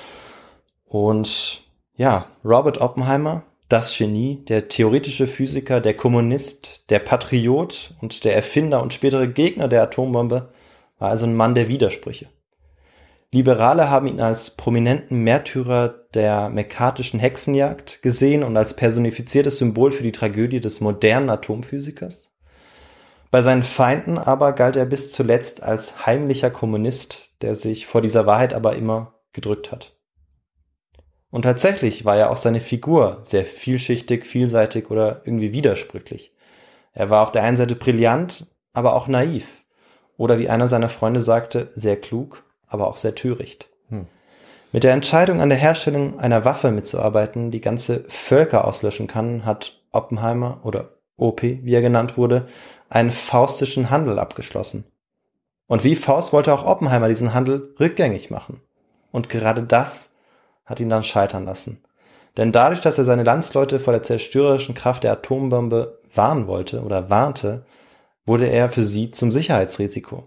Und ja, Robert Oppenheimer, das Genie, der theoretische Physiker, der Kommunist, der Patriot und der Erfinder und spätere Gegner der Atombombe, war also ein Mann der Widersprüche. Liberale haben ihn als prominenten Märtyrer der mekatischen Hexenjagd gesehen und als personifiziertes Symbol für die Tragödie des modernen Atomphysikers. Bei seinen Feinden aber galt er bis zuletzt als heimlicher Kommunist, der sich vor dieser Wahrheit aber immer gedrückt hat. Und tatsächlich war ja auch seine Figur sehr vielschichtig, vielseitig oder irgendwie widersprüchlich. Er war auf der einen Seite brillant, aber auch naiv. Oder wie einer seiner Freunde sagte, sehr klug, aber auch sehr töricht. Hm. Mit der Entscheidung, an der Herstellung einer Waffe mitzuarbeiten, die ganze Völker auslöschen kann, hat Oppenheimer oder O P, wie er genannt wurde, einen faustischen Handel abgeschlossen. Und wie Faust wollte auch Oppenheimer diesen Handel rückgängig machen. Und gerade das hat ihn dann scheitern lassen. Denn dadurch, dass er seine Landsleute vor der zerstörerischen Kraft der Atombombe warnen wollte oder warnte, wurde er für sie zum Sicherheitsrisiko.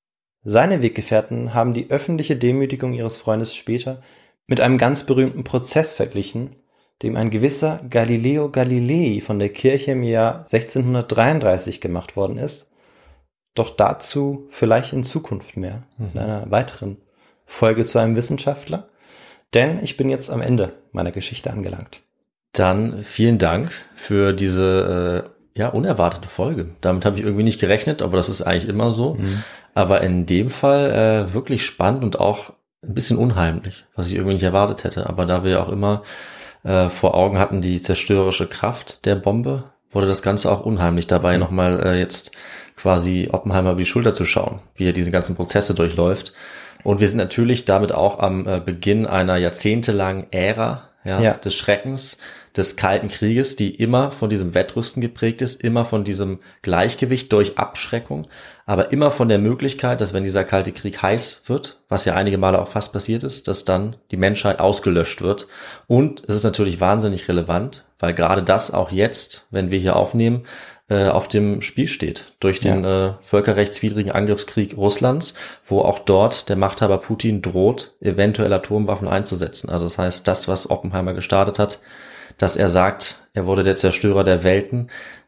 Seine Weggefährten haben die öffentliche Demütigung ihres Freundes später mit einem ganz berühmten Prozess verglichen, dem ein gewisser Galileo Galilei von der Kirche im Jahr sechzehnhundertdreiunddreißig gemacht worden ist. Doch dazu vielleicht in Zukunft mehr, mhm. in einer weiteren Folge zu einem Wissenschaftler. Denn ich bin jetzt am Ende meiner Geschichte angelangt. Dann vielen Dank für diese äh, ja unerwartete Folge. Damit habe ich irgendwie nicht gerechnet, aber das ist eigentlich immer so. Mhm. Aber in dem Fall äh, wirklich spannend und auch ein bisschen unheimlich, was ich irgendwie nicht erwartet hätte. Aber da wir auch immer äh, vor Augen hatten, die zerstörerische Kraft der Bombe, wurde das Ganze auch unheimlich dabei, mhm. nochmal äh, jetzt quasi Oppenheimer über die Schulter zu schauen, wie er diese ganzen Prozesse durchläuft. Und wir sind natürlich damit auch am äh, Beginn einer jahrzehntelangen Ära ja, ja. des Schreckens, des Kalten Krieges, die immer von diesem Wettrüsten geprägt ist, immer von diesem Gleichgewicht durch Abschreckung, aber immer von der Möglichkeit, dass wenn dieser Kalte Krieg heiß wird, was ja einige Male auch fast passiert ist, dass dann die Menschheit ausgelöscht wird. Und es ist natürlich wahnsinnig relevant, weil gerade das auch jetzt, wenn wir hier aufnehmen, äh, auf dem Spiel steht. Durch den ja. äh, völkerrechtswidrigen Angriffskrieg Russlands, wo auch dort der Machthaber Putin droht, eventuell Atomwaffen einzusetzen. Also das heißt, das, was Oppenheimer gestartet hat, dass er sagt, er wurde der Zerstörer der Welten,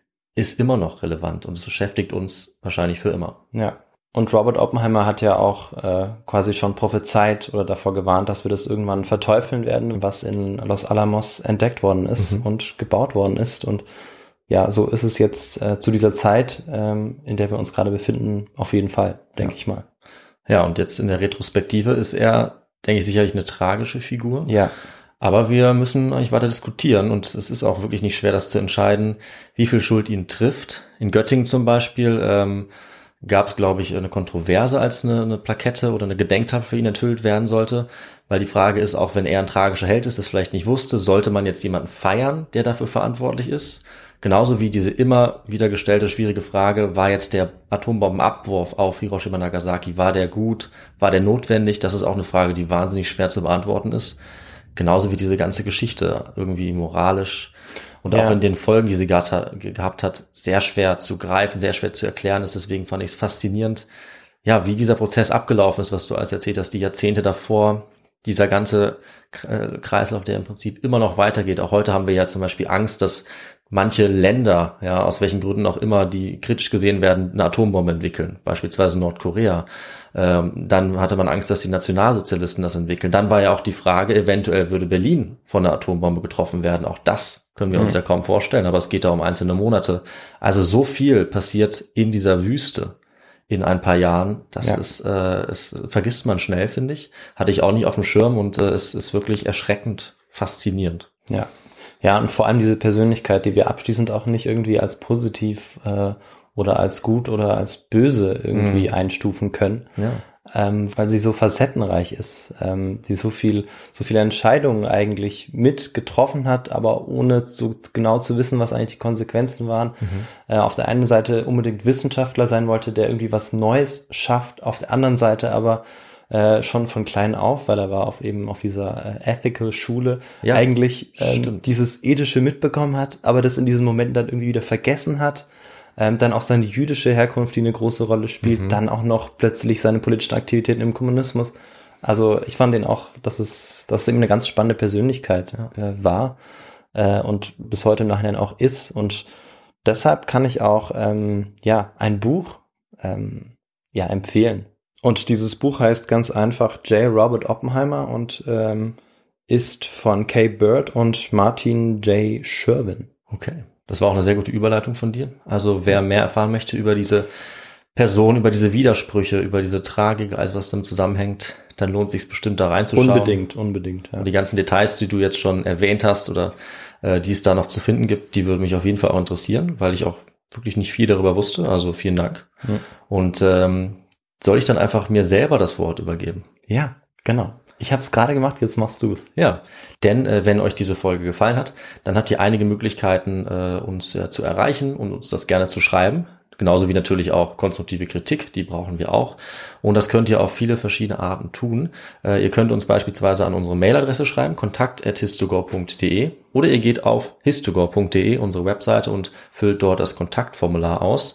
ist immer noch relevant und es beschäftigt uns wahrscheinlich für immer. Ja, und Robert Oppenheimer hat ja auch äh, quasi schon prophezeit oder davor gewarnt, dass wir das irgendwann verteufeln werden, was in Los Alamos entdeckt worden ist mhm. und gebaut worden ist. Und ja, so ist es jetzt äh, zu dieser Zeit, ähm, in der wir uns gerade befinden, auf jeden Fall, denke ja. ich mal. Ja, und jetzt in der Retrospektive ist er, denke ich, sicherlich eine tragische Figur. Ja. Aber wir müssen eigentlich weiter diskutieren und es ist auch wirklich nicht schwer, das zu entscheiden, wie viel Schuld ihn trifft. In Göttingen zum Beispiel ähm, gab es, glaube ich, eine Kontroverse, als eine, eine Plakette oder eine Gedenktafel für ihn enthüllt werden sollte, weil die Frage ist, auch wenn er ein tragischer Held ist, das vielleicht nicht wusste, sollte man jetzt jemanden feiern, der dafür verantwortlich ist? Genauso wie diese immer wieder gestellte schwierige Frage, war jetzt der Atombombenabwurf auf Hiroshima und Nagasaki, war der gut, war der notwendig? Das ist auch eine Frage, die wahnsinnig schwer zu beantworten ist. Genauso wie diese ganze Geschichte irgendwie moralisch und ja. auch in den Folgen, die sie gehabt, gehabt hat, sehr schwer zu greifen, sehr schwer zu erklären ist. Deswegen fand ich es faszinierend, ja, wie dieser Prozess abgelaufen ist, was du als erzählt hast, die Jahrzehnte davor, dieser ganze Kreislauf, der im Prinzip immer noch weitergeht. Auch heute haben wir ja zum Beispiel Angst, dass manche Länder, ja, aus welchen Gründen auch immer, die kritisch gesehen werden, eine Atombombe entwickeln, beispielsweise Nordkorea. Ähm, dann hatte man Angst, dass die Nationalsozialisten das entwickeln. Dann war ja auch die Frage, eventuell würde Berlin von einer Atombombe getroffen werden. Auch das können wir mhm. uns ja kaum vorstellen, aber es geht da um einzelne Monate. Also so viel passiert in dieser Wüste in ein paar Jahren. Das ja. ist, äh, es vergisst man schnell, finde ich. Hatte ich auch nicht auf dem Schirm und äh, es ist wirklich erschreckend faszinierend. Ja. Ja, und vor allem diese Persönlichkeit, die wir abschließend auch nicht irgendwie als positiv äh, oder als gut oder als böse irgendwie mhm. einstufen können, ja. ähm, weil sie so facettenreich ist, ähm, die so viel, so viele Entscheidungen eigentlich mit getroffen hat, aber ohne so genau zu wissen, was eigentlich die Konsequenzen waren. Mhm. Äh, auf der einen Seite unbedingt Wissenschaftler sein wollte, der irgendwie was Neues schafft, auf der anderen Seite aber Äh, schon von klein auf, weil er war auf eben auf dieser äh, Ethical Schule ja, eigentlich ähm, dieses Ethische mitbekommen hat, aber das in diesem Moment dann irgendwie wieder vergessen hat. Ähm, dann auch seine jüdische Herkunft, die eine große Rolle spielt, mhm. dann auch noch plötzlich seine politischen Aktivitäten im Kommunismus. Also ich fand den auch, dass es, dass es eben eine ganz spannende Persönlichkeit ja. äh, war äh, und bis heute im Nachhinein auch ist. Und deshalb kann ich auch ähm, ja ein Buch ähm, ja empfehlen. Und dieses Buch heißt ganz einfach J. Robert Oppenheimer und ähm, ist von Kay Bird und Martin J. Sherwin. Okay, das war auch eine sehr gute Überleitung von dir. Also wer mehr erfahren möchte über diese Person, über diese Widersprüche, über diese Tragik, alles was damit zusammenhängt, dann lohnt es sich bestimmt da reinzuschauen. Unbedingt, unbedingt. Ja. Und die ganzen Details, die du jetzt schon erwähnt hast oder äh, die es da noch zu finden gibt, die würden mich auf jeden Fall auch interessieren, weil ich auch wirklich nicht viel darüber wusste. Also vielen Dank. Ja. Und ähm, soll ich dann einfach mir selber das Wort übergeben? Ja, genau. Ich habe es gerade gemacht, jetzt machst du es. Ja, denn äh, wenn euch diese Folge gefallen hat, dann habt ihr einige Möglichkeiten, äh, uns äh, zu erreichen und uns das gerne zu schreiben. Genauso wie natürlich auch konstruktive Kritik, die brauchen wir auch. Und das könnt ihr auf viele verschiedene Arten tun. Äh, ihr könnt uns beispielsweise an unsere Mailadresse schreiben, kontakt at histogor punkt de, oder ihr geht auf histogor punkt de, unsere Webseite, und füllt dort das Kontaktformular aus.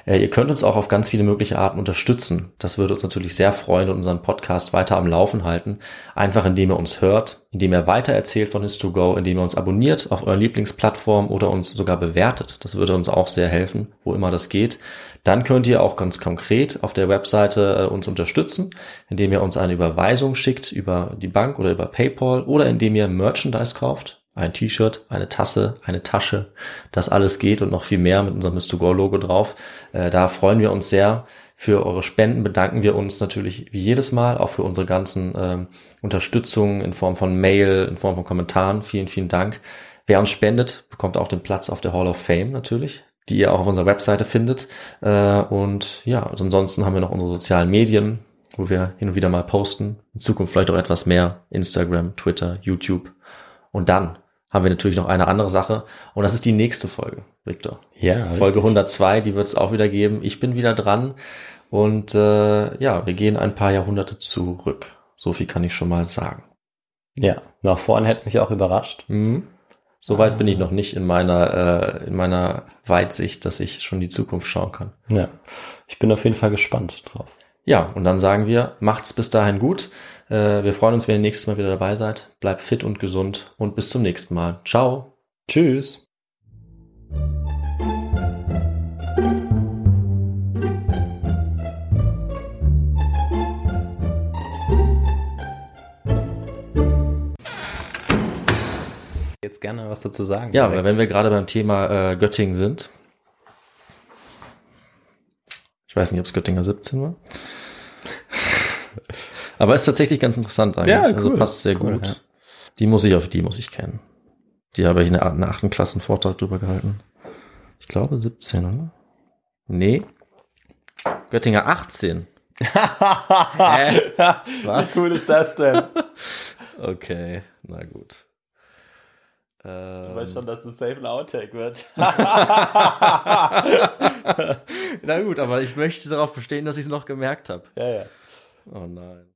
Äh, ihr könnt uns auch auf ganz viele mögliche Arten unterstützen. Das würde uns natürlich sehr freuen und unseren Podcast weiter am Laufen halten. Einfach indem ihr uns hört, indem ihr weitererzählt von His to Go, indem ihr uns abonniert auf euren Lieblingsplattformen oder uns sogar bewertet. Das würde uns auch sehr helfen, wo immer das geht. Dann könnt ihr auch ganz konkret auf der Webseite äh, uns unterstützen, indem ihr uns eine Überweisung schickt über die Bank oder über PayPal oder indem ihr Merchandise kauft. Ein T-Shirt, eine Tasse, eine Tasche, das alles geht und noch viel mehr mit unserem His to Go Logo drauf. Äh, da freuen wir uns sehr. Für eure Spenden bedanken wir uns natürlich wie jedes Mal, auch für unsere ganzen ähm, Unterstützungen in Form von Mail, in Form von Kommentaren. Vielen, vielen Dank. Wer uns spendet, bekommt auch den Platz auf der Hall of Fame natürlich, die ihr auch auf unserer Webseite findet. Äh, und ja, also ansonsten haben wir noch unsere sozialen Medien, wo wir hin und wieder mal posten. In Zukunft vielleicht auch etwas mehr. Instagram, Twitter, YouTube. Und dann haben wir natürlich noch eine andere Sache. Und das ist die nächste Folge, Victor. Ja, Folge richtig. hundertzwei, die wird es auch wieder geben. Ich bin wieder dran. Und äh, ja, wir gehen ein paar Jahrhunderte zurück. So viel kann ich schon mal sagen. Ja, nach vorne hätte mich auch überrascht. Mhm. Soweit ah. bin ich noch nicht in meiner äh, in meiner Weitsicht, dass ich schon die Zukunft schauen kann. Ja, ich bin auf jeden Fall gespannt drauf. Ja, und dann sagen wir, macht's bis dahin gut. Äh, wir freuen uns, wenn ihr nächstes Mal wieder dabei seid. Bleibt fit und gesund und bis zum nächsten Mal. Ciao. Tschüss. Jetzt gerne was dazu sagen. Ja, direkt. Wenn wir gerade beim Thema äh, Göttingen sind. Ich weiß nicht, ob es Göttinger siebzehn war. Aber ist tatsächlich ganz interessant eigentlich. Ja, cool. Also passt sehr cool, gut. Ja. Die muss ich auf die muss ich kennen. Die habe ich in einer achten Klassen Vortrag drüber gehalten. Ich glaube siebzehn, oder? Nee. Göttinger achtzehn. Hä? Was? Wie cool ist das denn? Okay, na gut. Du ähm. weißt schon, dass das safe ein Outtake wird. Na gut, aber ich möchte darauf bestehen, dass ich es noch gemerkt habe. Ja, ja. Oh nein.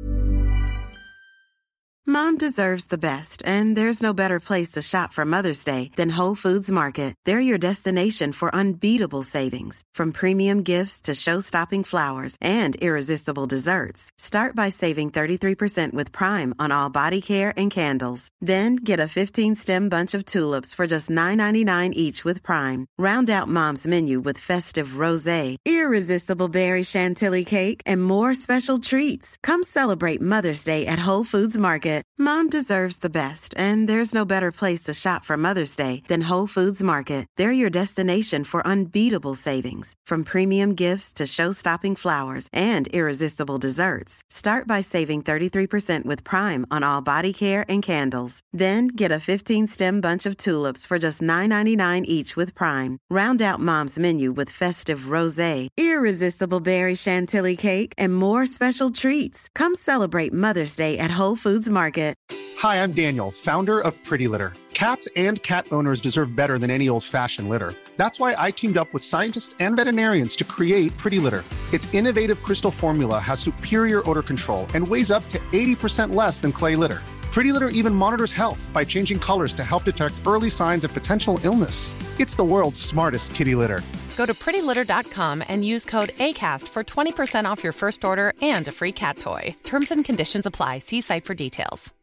Mom deserves the best, and there's no better place to shop for Mother's Day than Whole Foods Market. They're your destination for unbeatable savings, from premium gifts to show-stopping flowers and irresistible desserts. Start by saving thirty-three percent with Prime on all body care and candles. Then get a fifteen-stem bunch of tulips for just nine ninety-nine each with Prime. Round out Mom's menu with festive rosé, irresistible berry chantilly cake, and more special treats. Come celebrate Mother's Day at Whole Foods Market. Mom deserves the best, and there's no better place to shop for Mother's Day than Whole Foods Market. They're your destination for unbeatable savings, from premium gifts to show-stopping flowers and irresistible desserts. Start by saving thirty-three percent with Prime on all body care and candles. Then get a fifteen-stem bunch of tulips for just nine ninety-nine each with Prime. Round out Mom's menu with festive rosé, irresistible berry chantilly cake, and more special treats. Come celebrate Mother's Day at Whole Foods Market. Hi, I'm Daniel, founder of Pretty Litter. Cats and cat owners deserve better than any old-fashioned litter. That's why I teamed up with scientists and veterinarians to create Pretty Litter. Its innovative crystal formula has superior odor control and weighs up to eighty percent less than clay litter. Pretty Litter even monitors health by changing colors to help detect early signs of potential illness. It's the world's smartest kitty litter. Go to pretty litter dot com and use code ACAST for twenty percent off your first order and a free cat toy. Terms and conditions apply. See site for details.